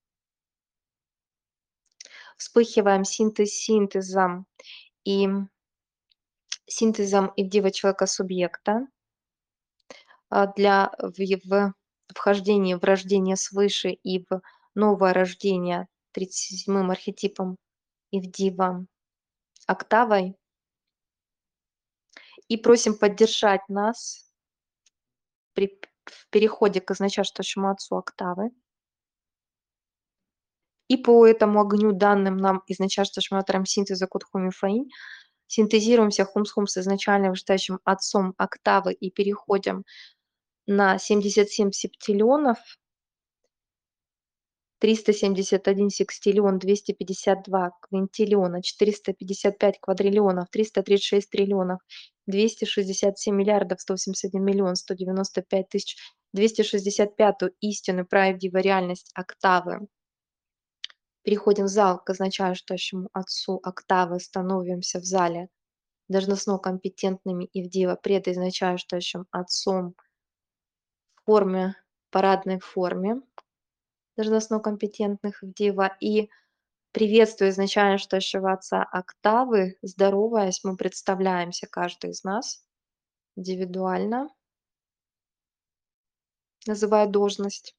Вспыхиваем синтез синтезом и синтезом Ивдива человека субъекта а, для в, в вхождения в рождение свыше и в новое рождение тридцать седьмым архетипом Ивдива октавой. И просим поддержать нас при в переходе к изначальствующему отцу октавы. И по этому огню, данным нам из начальствующим аватаром синтеза Кутхуми Фаинь, синтезируемся хумс-хум с изначально вышестоящим отцом октавы и переходим на семьдесят семь септиллионов, триста семьдесят один секстиллион, двести пятьдесят два квинтиллиона, четыреста пятьдесят пять квадриллионов, триста тридцать шесть триллионов, двести шестьдесят семь миллиардов, сто восемьдесят один миллион, сто девяносто пять тысяч, двести шестьдесят пятую истину, правдиву реальность октавы. Переходим в зал к означающему отцу октавы, становимся в зале должностно-компетентными Ивдива предозначающим отцом в форме, парадной форме должностно-компетентных Ивдива. И приветствуя изначально стоящего отца октавы, здороваясь, мы представляемся, каждый из нас индивидуально, называя должность.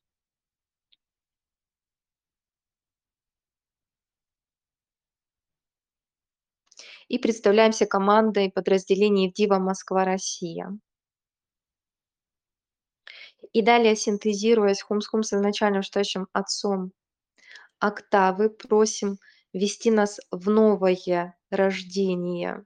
И представляемся командой подразделений Ивдива Москва-Россия. И далее, синтезируясь хумс-хум с изначально стоящим отцом октавы, просим ввести нас в новое рождение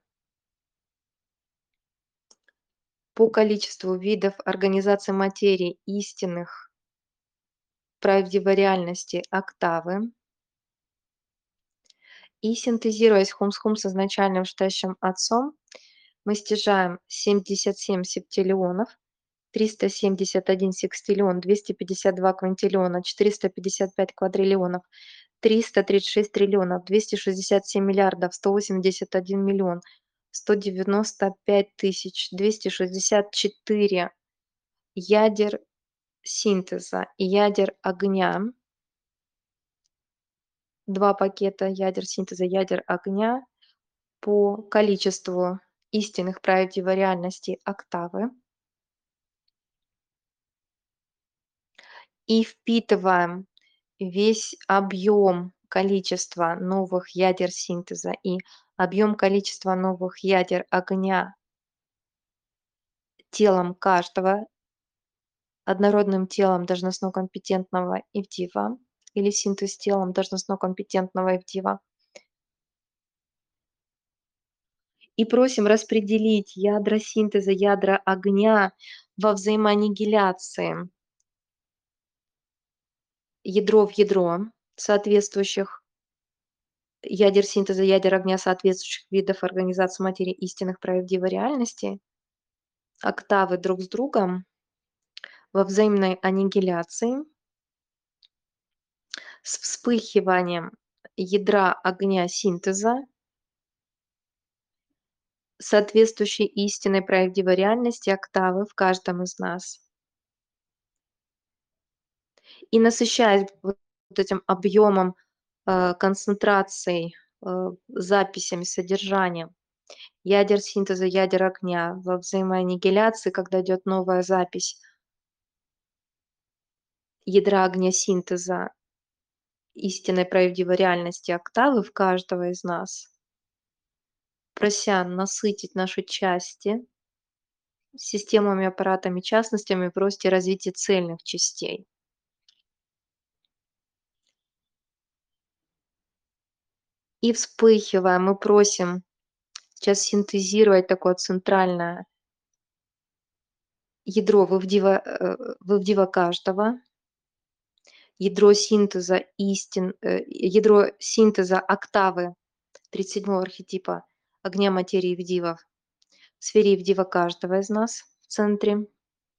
по количеству видов организации материи истинных правдивой реальности октавы. И синтезируясь хумс-хум с изначально вышестоящим отцом, мы стяжаем семьдесят семь септиллионов, триста семьдесят один секстиллион, двести пятьдесят два квинтиллиона, четыреста пятьдесят пять квадриллионов, триста тридцать шесть триллионов, двести шестьдесят семь миллиардов, сто восемьдесят один миллион, сто девяносто пять тысяч, двести шестьдесят четыре ядер синтеза и ядер огня. Два пакета ядер синтеза, ядер огня по количеству истинных правдивой реальности октавы. И впитываем весь объем количества новых ядер синтеза и объем количества новых ядер огня телом каждого, однородным телом должностно-компетентного Ивдива или синтез телом должностно-компетентного Ивдива. И просим распределить ядра синтеза, ядра огня во взаимоаннигиляции ядро в ядро соответствующих ядер синтеза, ядер огня соответствующих видов организации материи истинных правдивой реальности, октавы друг с другом во взаимной аннигиляции с вспыхиванием ядра огня синтеза, соответствующей истинной правдивой реальности октавы в каждом из нас. И насыщаясь вот этим объемом э, концентрацией, э, записями, содержанием ядер синтеза, ядер огня, во взаимоаннигиляции, когда идет новая запись ядра огня синтеза истинной правдивой реальности октавы в каждого из нас, прося насытить наши части системами, аппаратами, частностями в росте и развитии цельных частей. И вспыхивая, мы просим сейчас синтезировать такое центральное ядро вывдива, э, вывдива каждого, ядро синтеза истин, э, ядро синтеза октавы тридцать седьмого архетипа огня материи Ивдива в сфере Ивдива каждого из нас в центре.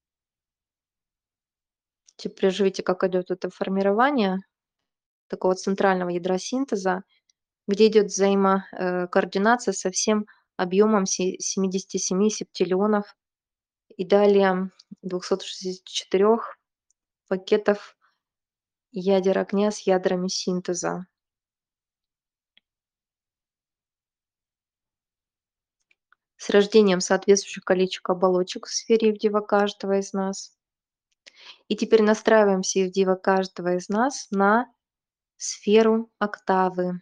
Теперь проживите, как идет это формирование такого центрального ядра синтеза, где идет взаимокоординация со всем объемом се- семидесяти семи септиллионов и далее двухсот шестидесяти четырёх пакетов ядер огня с ядрами синтеза. С рождением соответствующих количек оболочек в сфере Ивдива каждого из нас. И теперь настраиваемся Ивдива каждого из нас на сферу октавы.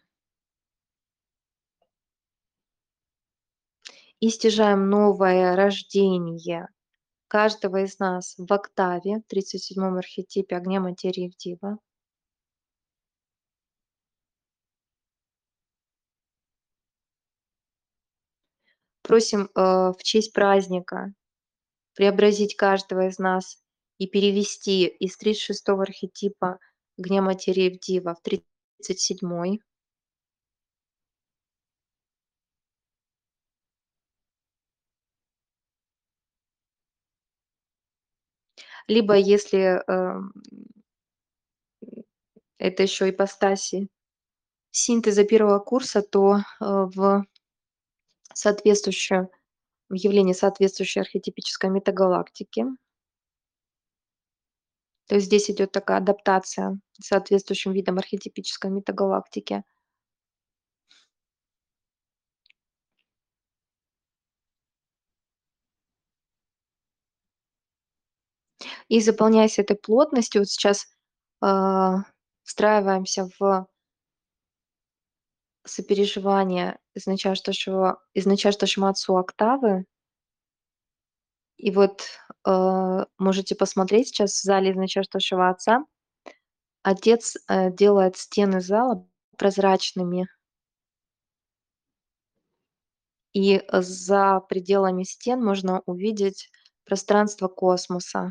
И стяжаем новое рождение каждого из нас в октаве, в тридцать седьмом архетипе огня материи Ивдива. Просим э, в честь праздника преобразить каждого из нас и перевести из тридцать шестого архетипа огня материи Ивдива в тридцать седьмой. Либо если э, это еще ипостаси синтеза первого курса, то э, в соответствующее в явление соответствующей архетипической метагалактики. То есть здесь идет такая адаптация соответствующим видом архетипической метагалактики. И заполняясь этой плотностью, вот сейчас э, встраиваемся в сопереживание изначальствующего, изначальствующему отцу октавы. И вот э, можете посмотреть сейчас в зале изначальствующего отца. Отец э, делает стены зала прозрачными, и за пределами стен можно увидеть пространство космоса.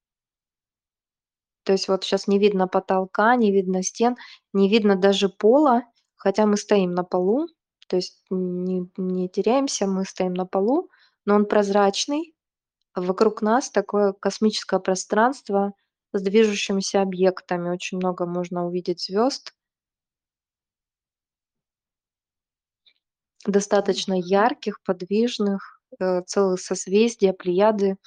То есть вот сейчас не видно потолка, не видно стен, не видно даже пола, хотя мы стоим на полу, то есть не, не теряемся, мы стоим на полу, но он прозрачный, а вокруг нас такое космическое пространство с движущимися объектами. Очень много можно увидеть звезд, достаточно ярких, подвижных, э, целые созвездия, плеяды.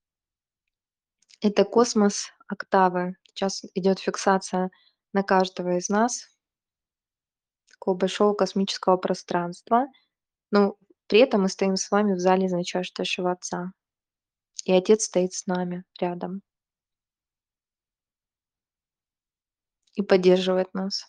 Это космос октавы. Сейчас идет фиксация на каждого из нас такого большого космического пространства. Но при этом мы стоим с вами в зале значащего Отца. И Отец стоит с нами рядом и поддерживает нас.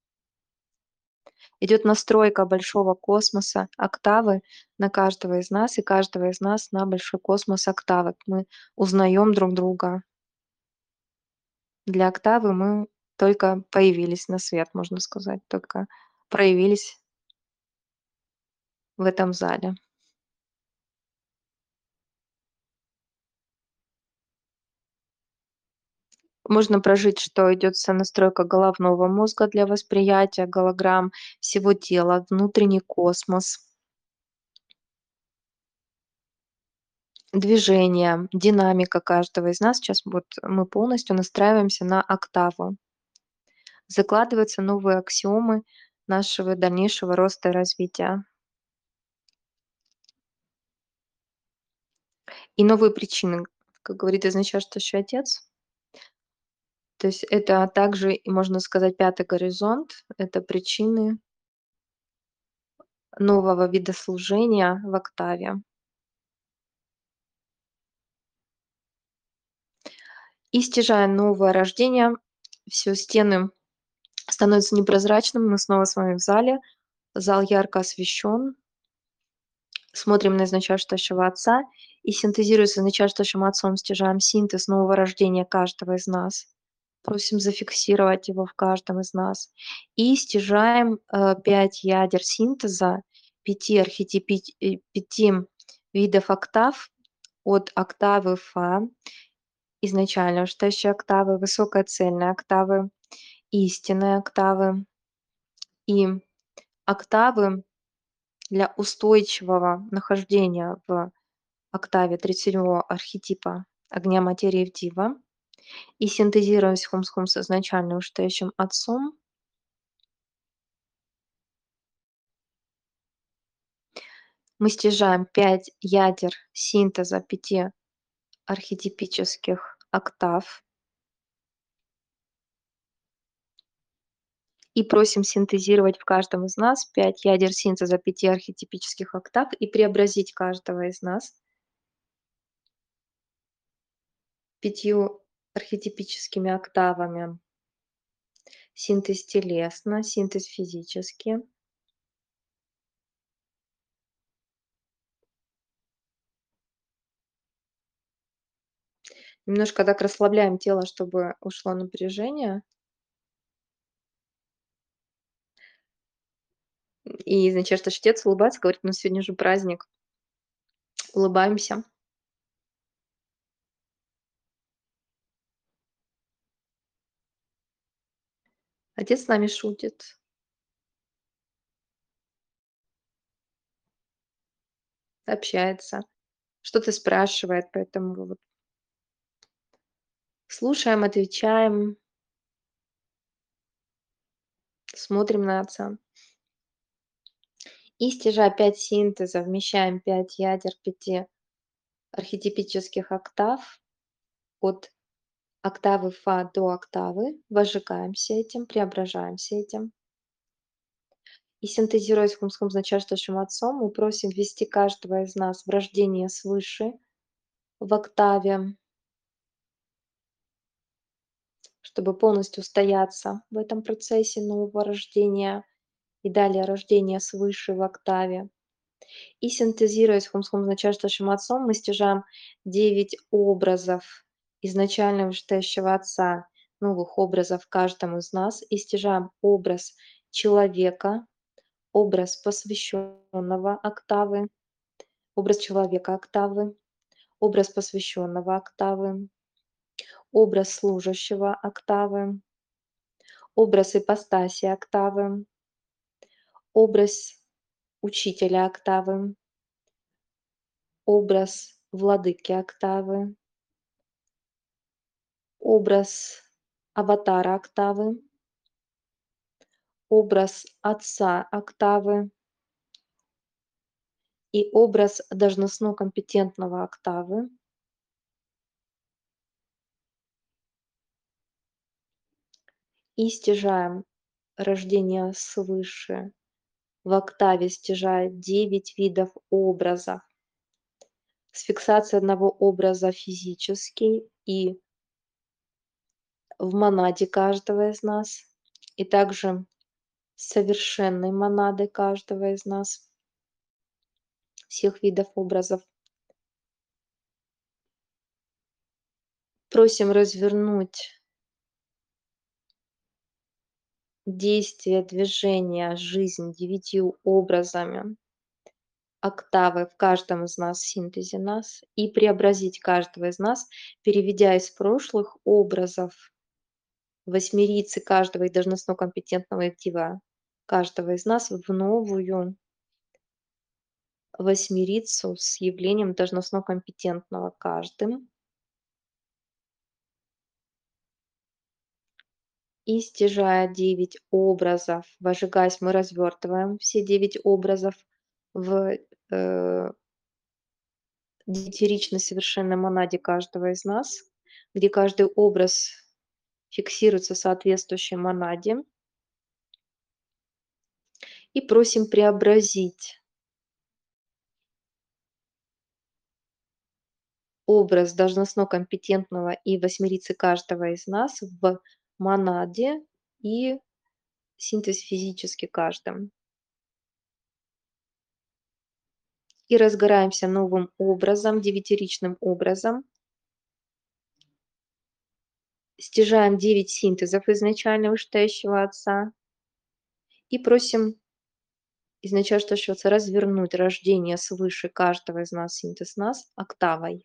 Идет настройка большого космоса, октавы на каждого из нас, и каждого из нас на большой космос октавы. Мы узнаем друг друга. Для октавы мы только появились на свет, можно сказать, только проявились в этом зале. Можно прожить, что идет сонастройка головного мозга для восприятия голограмм всего тела, внутренний космос, движение, динамика каждого из нас. Сейчас вот мы полностью настраиваемся на октаву. Закладываются новые аксиомы нашего дальнейшего роста и развития. И новые причины, как говорит изначальствующий Отец, То есть это также и, можно сказать, пятый горизонт. Это причины нового вида служения в октаве. И стяжая новое рождение, все стены становятся непрозрачным. Мы снова с вами в зале. Зал ярко освещен. Смотрим на изначальствующего Отца и, синтезируя с изначальствующим Отцом, стяжаем синтез нового рождения каждого из нас. Просим зафиксировать его в каждом из нас. И стяжаем э, пять ядер синтеза, пяти архетипи, э, пяти видов октав от октавы Фа, изначально вышестоящей октавы, высокой цельной октавы, истинной октавы и октавы для устойчивого нахождения в октаве тридцать седьмого архетипа огня материи в Дива и синтезируясь хум-с-хум с изначально вышестоящим Отцом, мы стяжаем пять ядер синтеза пяти архетипических октав и просим синтезировать в каждом из нас пять ядер синтеза пяти архетипических октав и преобразить каждого из нас пятью архетипическими октавами. Синтез телесно, синтез физически. Немножко так расслабляем тело, чтобы ушло напряжение. И, значит, что отец улыбается, говорит: "Ну, сегодня же праздник". Улыбаемся. Отец с нами шутит, общается, что-то спрашивает, поэтому вот слушаем, отвечаем, смотрим на отца. И стяжа пять синтеза, вмещаем пять ядер пяти архетипических октав от октавы Фа до октавы, возжигаемся этим, преображаемся этим. И синтезируя с хумским начальствующим Отцом, мы просим ввести каждого из нас в рождение свыше в октаве, чтобы полностью устояться в этом процессе нового рождения и далее рождения свыше в октаве. И синтезируя с хумским начальствующим Отцом, мы стяжаем девять образов изначально вышестоящего Отца, новых образов в каждом из нас, и стяжаем образ человека, образ посвященного октавы, образ человека октавы, образ посвященного октавы, образ служащего октавы, образ ипостаси октавы, образ учителя октавы, образ владыки октавы, образ аватара октавы, образ отца октавы и образ должностно-компетентного октавы. И стяжаем рождение свыше. В октаве стяжает девять видов образов с фиксацией одного образа физический и в монаде каждого из нас, и также совершенной монады каждого из нас, всех видов образов. Просим развернуть действие, движение, жизнь девятью образами октавы в каждом из нас, в синтезе нас, и преобразить каждого из нас, переведя из прошлых образов восьмерицы каждого и должностно-компетентного актива каждого из нас в новую восьмерицу с явлением должностно-компетентного каждым. И стяжая девять образов, вожигаясь, мы развертываем все девять образов в э, девятиричной совершенной монаде каждого из нас, где каждый образ фиксируется в соответствующей монаде. И просим преобразить образ должностно-компетентного и восьмерицы каждого из нас в монаде и синтез физически каждым. И разгораемся новым образом, девятиричным образом. Стяжаем девять синтезов изначально вышестоящего Отца. И просим изначально вышестоящего Отца развернуть рождение свыше каждого из нас, синтез нас, октавой.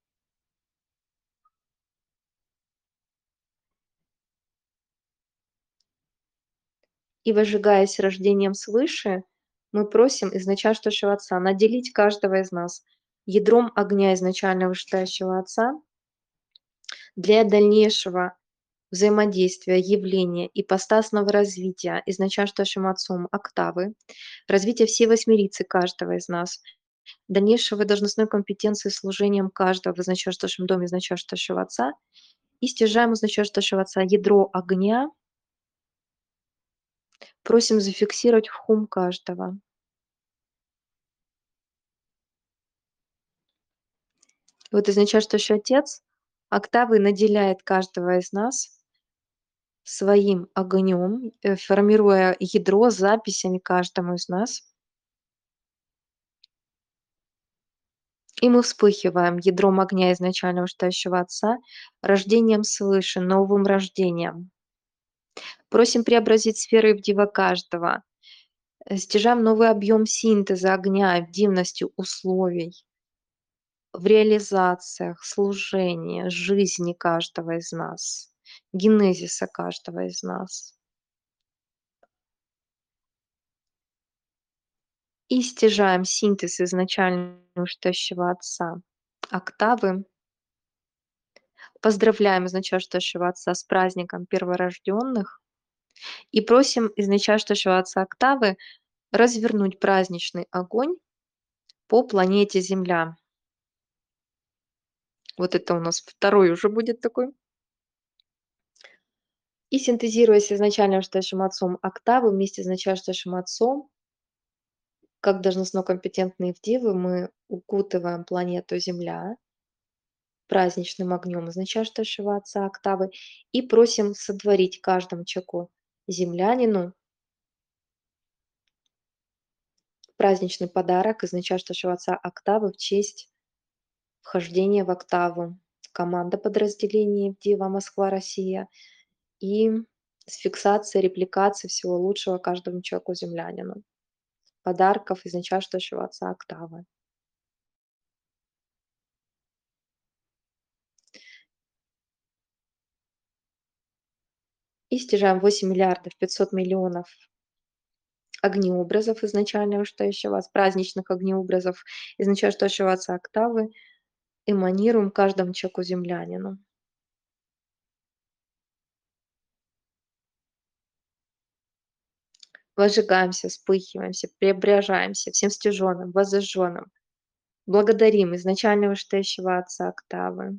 И возжигаясь рождением свыше, мы просим изначально вышестоящего Отца наделить каждого из нас ядром огня изначально вышестоящего Отца для дальнейшего взаимодействия, явления, ипостасного развития изначально вышестоящим Отцом октавы, развития всей восьмерицы каждого из нас, дальнейшего должностной компетенции служением каждого в изначально вышестоящем доме изначально вышестоящего Отца, и стяжаем изначально вышестоящего Отца ядро огня, просим зафиксировать в хум каждого. Вот изначально вышестоящий Отец октавой наделяет каждого из нас своим огнем, э, формируя ядро с записями каждому из нас. И мы вспыхиваем ядром огня изначально вышестоящего Отца, рождением свыше, новым рождением. Просим преобразить сферы в дива каждого. Э, Стяжаем новый объем синтеза огня в дивности условий, в реализациях, служении, жизни каждого из нас, генезиса каждого из нас. И стяжаем синтез изначально вышестоящего Отца октавы. Поздравляем изначально вышестоящего Отца с праздником перворожденных и просим изначально вышестоящего Отца октавы развернуть праздничный огонь по планете Земля. Вот это у нас второй уже будет такой. И синтезируясь изначально вышестоящим Отцом октавы вместе с изначально вышестоящим Отцом, как должностно-компетентные в дивы, мы укутываем планету Земля праздничным огнем изначально вышестоящего Отца октавы и просим сотворить каждому человеку землянину праздничный подарок изначально вышестоящего Отца октавы в честь вхождения в октаву. Команда подразделений Дива Москва Россия и с фиксацией, репликацией всего лучшего каждому человеку землянину. Подарков изначально вышестоящего Отца октавы. И стяжаем восемь миллиардов пятьсот миллионов огнеобразов изначально вышестоящего Отца, праздничных огнеобразов изначально вышестоящего Отца октавы, эманируем каждому человеку землянину. Возжигаемся, вспыхиваемся, преображаемся всем стяженным, воззажженным. Благодарим изначально вышестоящего Отца октавы.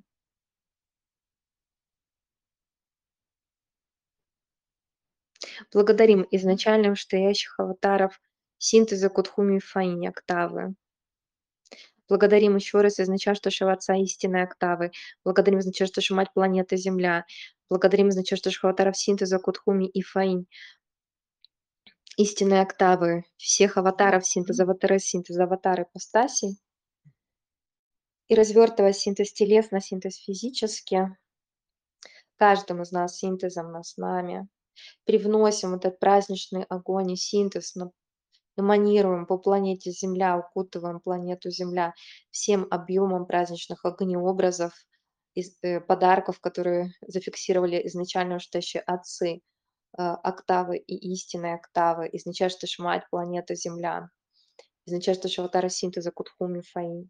Благодарим изначально вышестоящих аватаров синтеза Кудхуми Фаини октавы. Благодарим еще раз изначально вышестоящего Отца истинной октавы. Благодарим изначально вышестоящую Мать планеты Земля. Благодарим изначально вышестоящих аватаров синтеза Кудхуми и Фаинь. Истинные октавы всех аватаров синтеза, аватары синтеза, аватары ипостасей. И развертывая синтез телесно, синтез физически, каждым из нас синтезом нас нами, привносим вот этот праздничный огонь и синтез, эманируем по планете Земля, укутываем планету Земля всем объемом праздничных огнеобразов, из, э, подарков, которые зафиксировали изначально вышестоящие отцы, э, октавы и истинные октавы, изначально вышестоящая Мать планета Земля, изначально вышестоящего аватара синтеза Кудхуми Фаинь.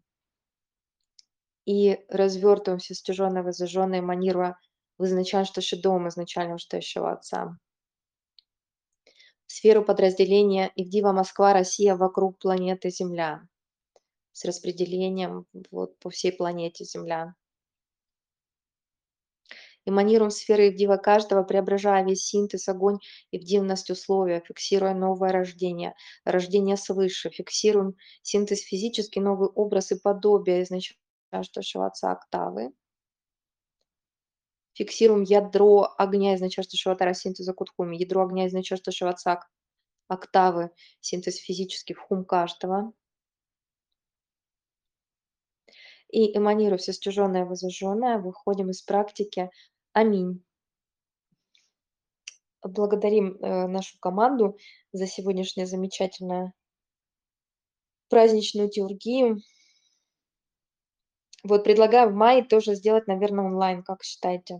И развертываем все стяжённое, воззажжённое, эманируя в изначально вышестоящий дом изначально вышестоящего Отца. В сферу подразделения и в Дива Москва Россия вокруг планеты Земля с распределением вот по всей планете Земля. Эманируем сферы Ивдива каждого, преображая весь синтез, огонь и вдивность условия, фиксируя новое рождение, рождение свыше, фиксируем синтез физический, новый образ и подобие изначального отца октавы. Фиксируем ядро огня изначального отца синтеза кутхуми, ядро огня изначального отца октавы, синтез физический в хум каждого. И эманируя все стяжённое, возожжённое, выходим из практики. Аминь. Благодарим, э, нашу команду за сегодняшнее замечательное праздничную теургию. Вот предлагаю в мае тоже сделать, наверное, онлайн, как считаете?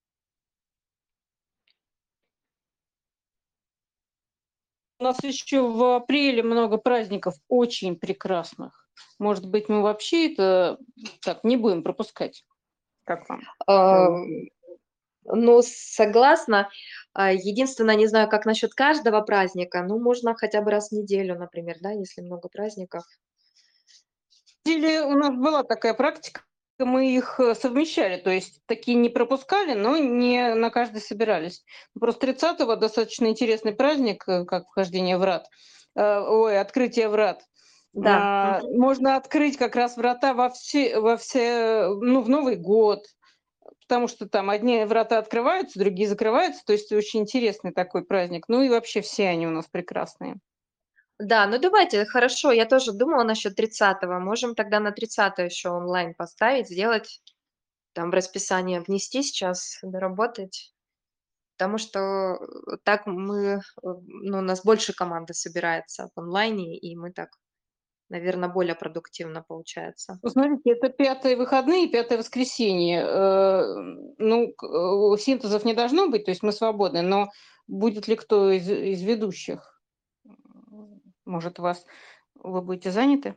У нас еще в апреле много праздников очень прекрасных. Может быть, мы вообще это так не будем пропускать? Как вам? А, ну, согласна. А, единственное, не знаю, как насчет каждого праздника. Ну, можно хотя бы раз в неделю, например, да, если много праздников. Или у нас была такая практика, мы их э, совмещали, то есть такие не пропускали, но не на каждый собирались. Просто тридцатого достаточно интересный праздник, э, как вхождение в рад, э, ой, открытие врат. Да. А, Мгм. можно открыть как раз врата во все, во все, ну, в Новый год, потому что там одни врата открываются, другие закрываются, то есть очень интересный такой праздник. Ну и вообще все они у нас прекрасные. Да, ну давайте, хорошо, я тоже думала насчет тридцатого. Можем тогда на тридцатое еще онлайн поставить, сделать, там в расписание внести сейчас, доработать. Потому что э, так мы, э, ну, у нас больше команды собирается в онлайне, и мы так, наверное, более продуктивно получается. Ну, смотрите, это пятые выходные, пятое воскресенье. Э, ну, к э, синтезов не должно быть, то есть мы свободны, но будет ли кто из из ведущих? М, может, вас вы будете заняты?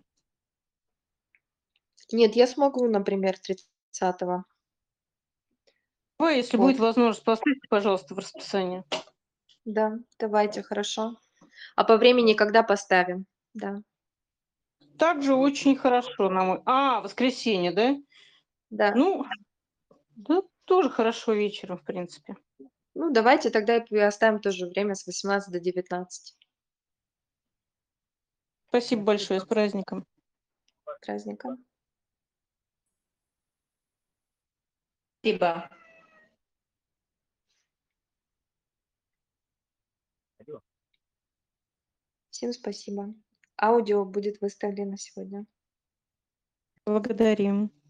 Нет, я смогу, например, тридцатого. Ой, если будет Вот. возможность, поставьте, пожалуйста, в расписание. Да, давайте, хорошо. А по времени когда поставим? Да, Также очень хорошо, на мой А, воскресенье, да? да. Ну, да, тоже хорошо вечером, в принципе. Ну, давайте тогда и оставим тоже время с восемнадцати до девятнадцати. Спасибо большое, с праздником. Праздника. Спасибо. Всем спасибо. Аудио будет выставлено сегодня. Благодарим.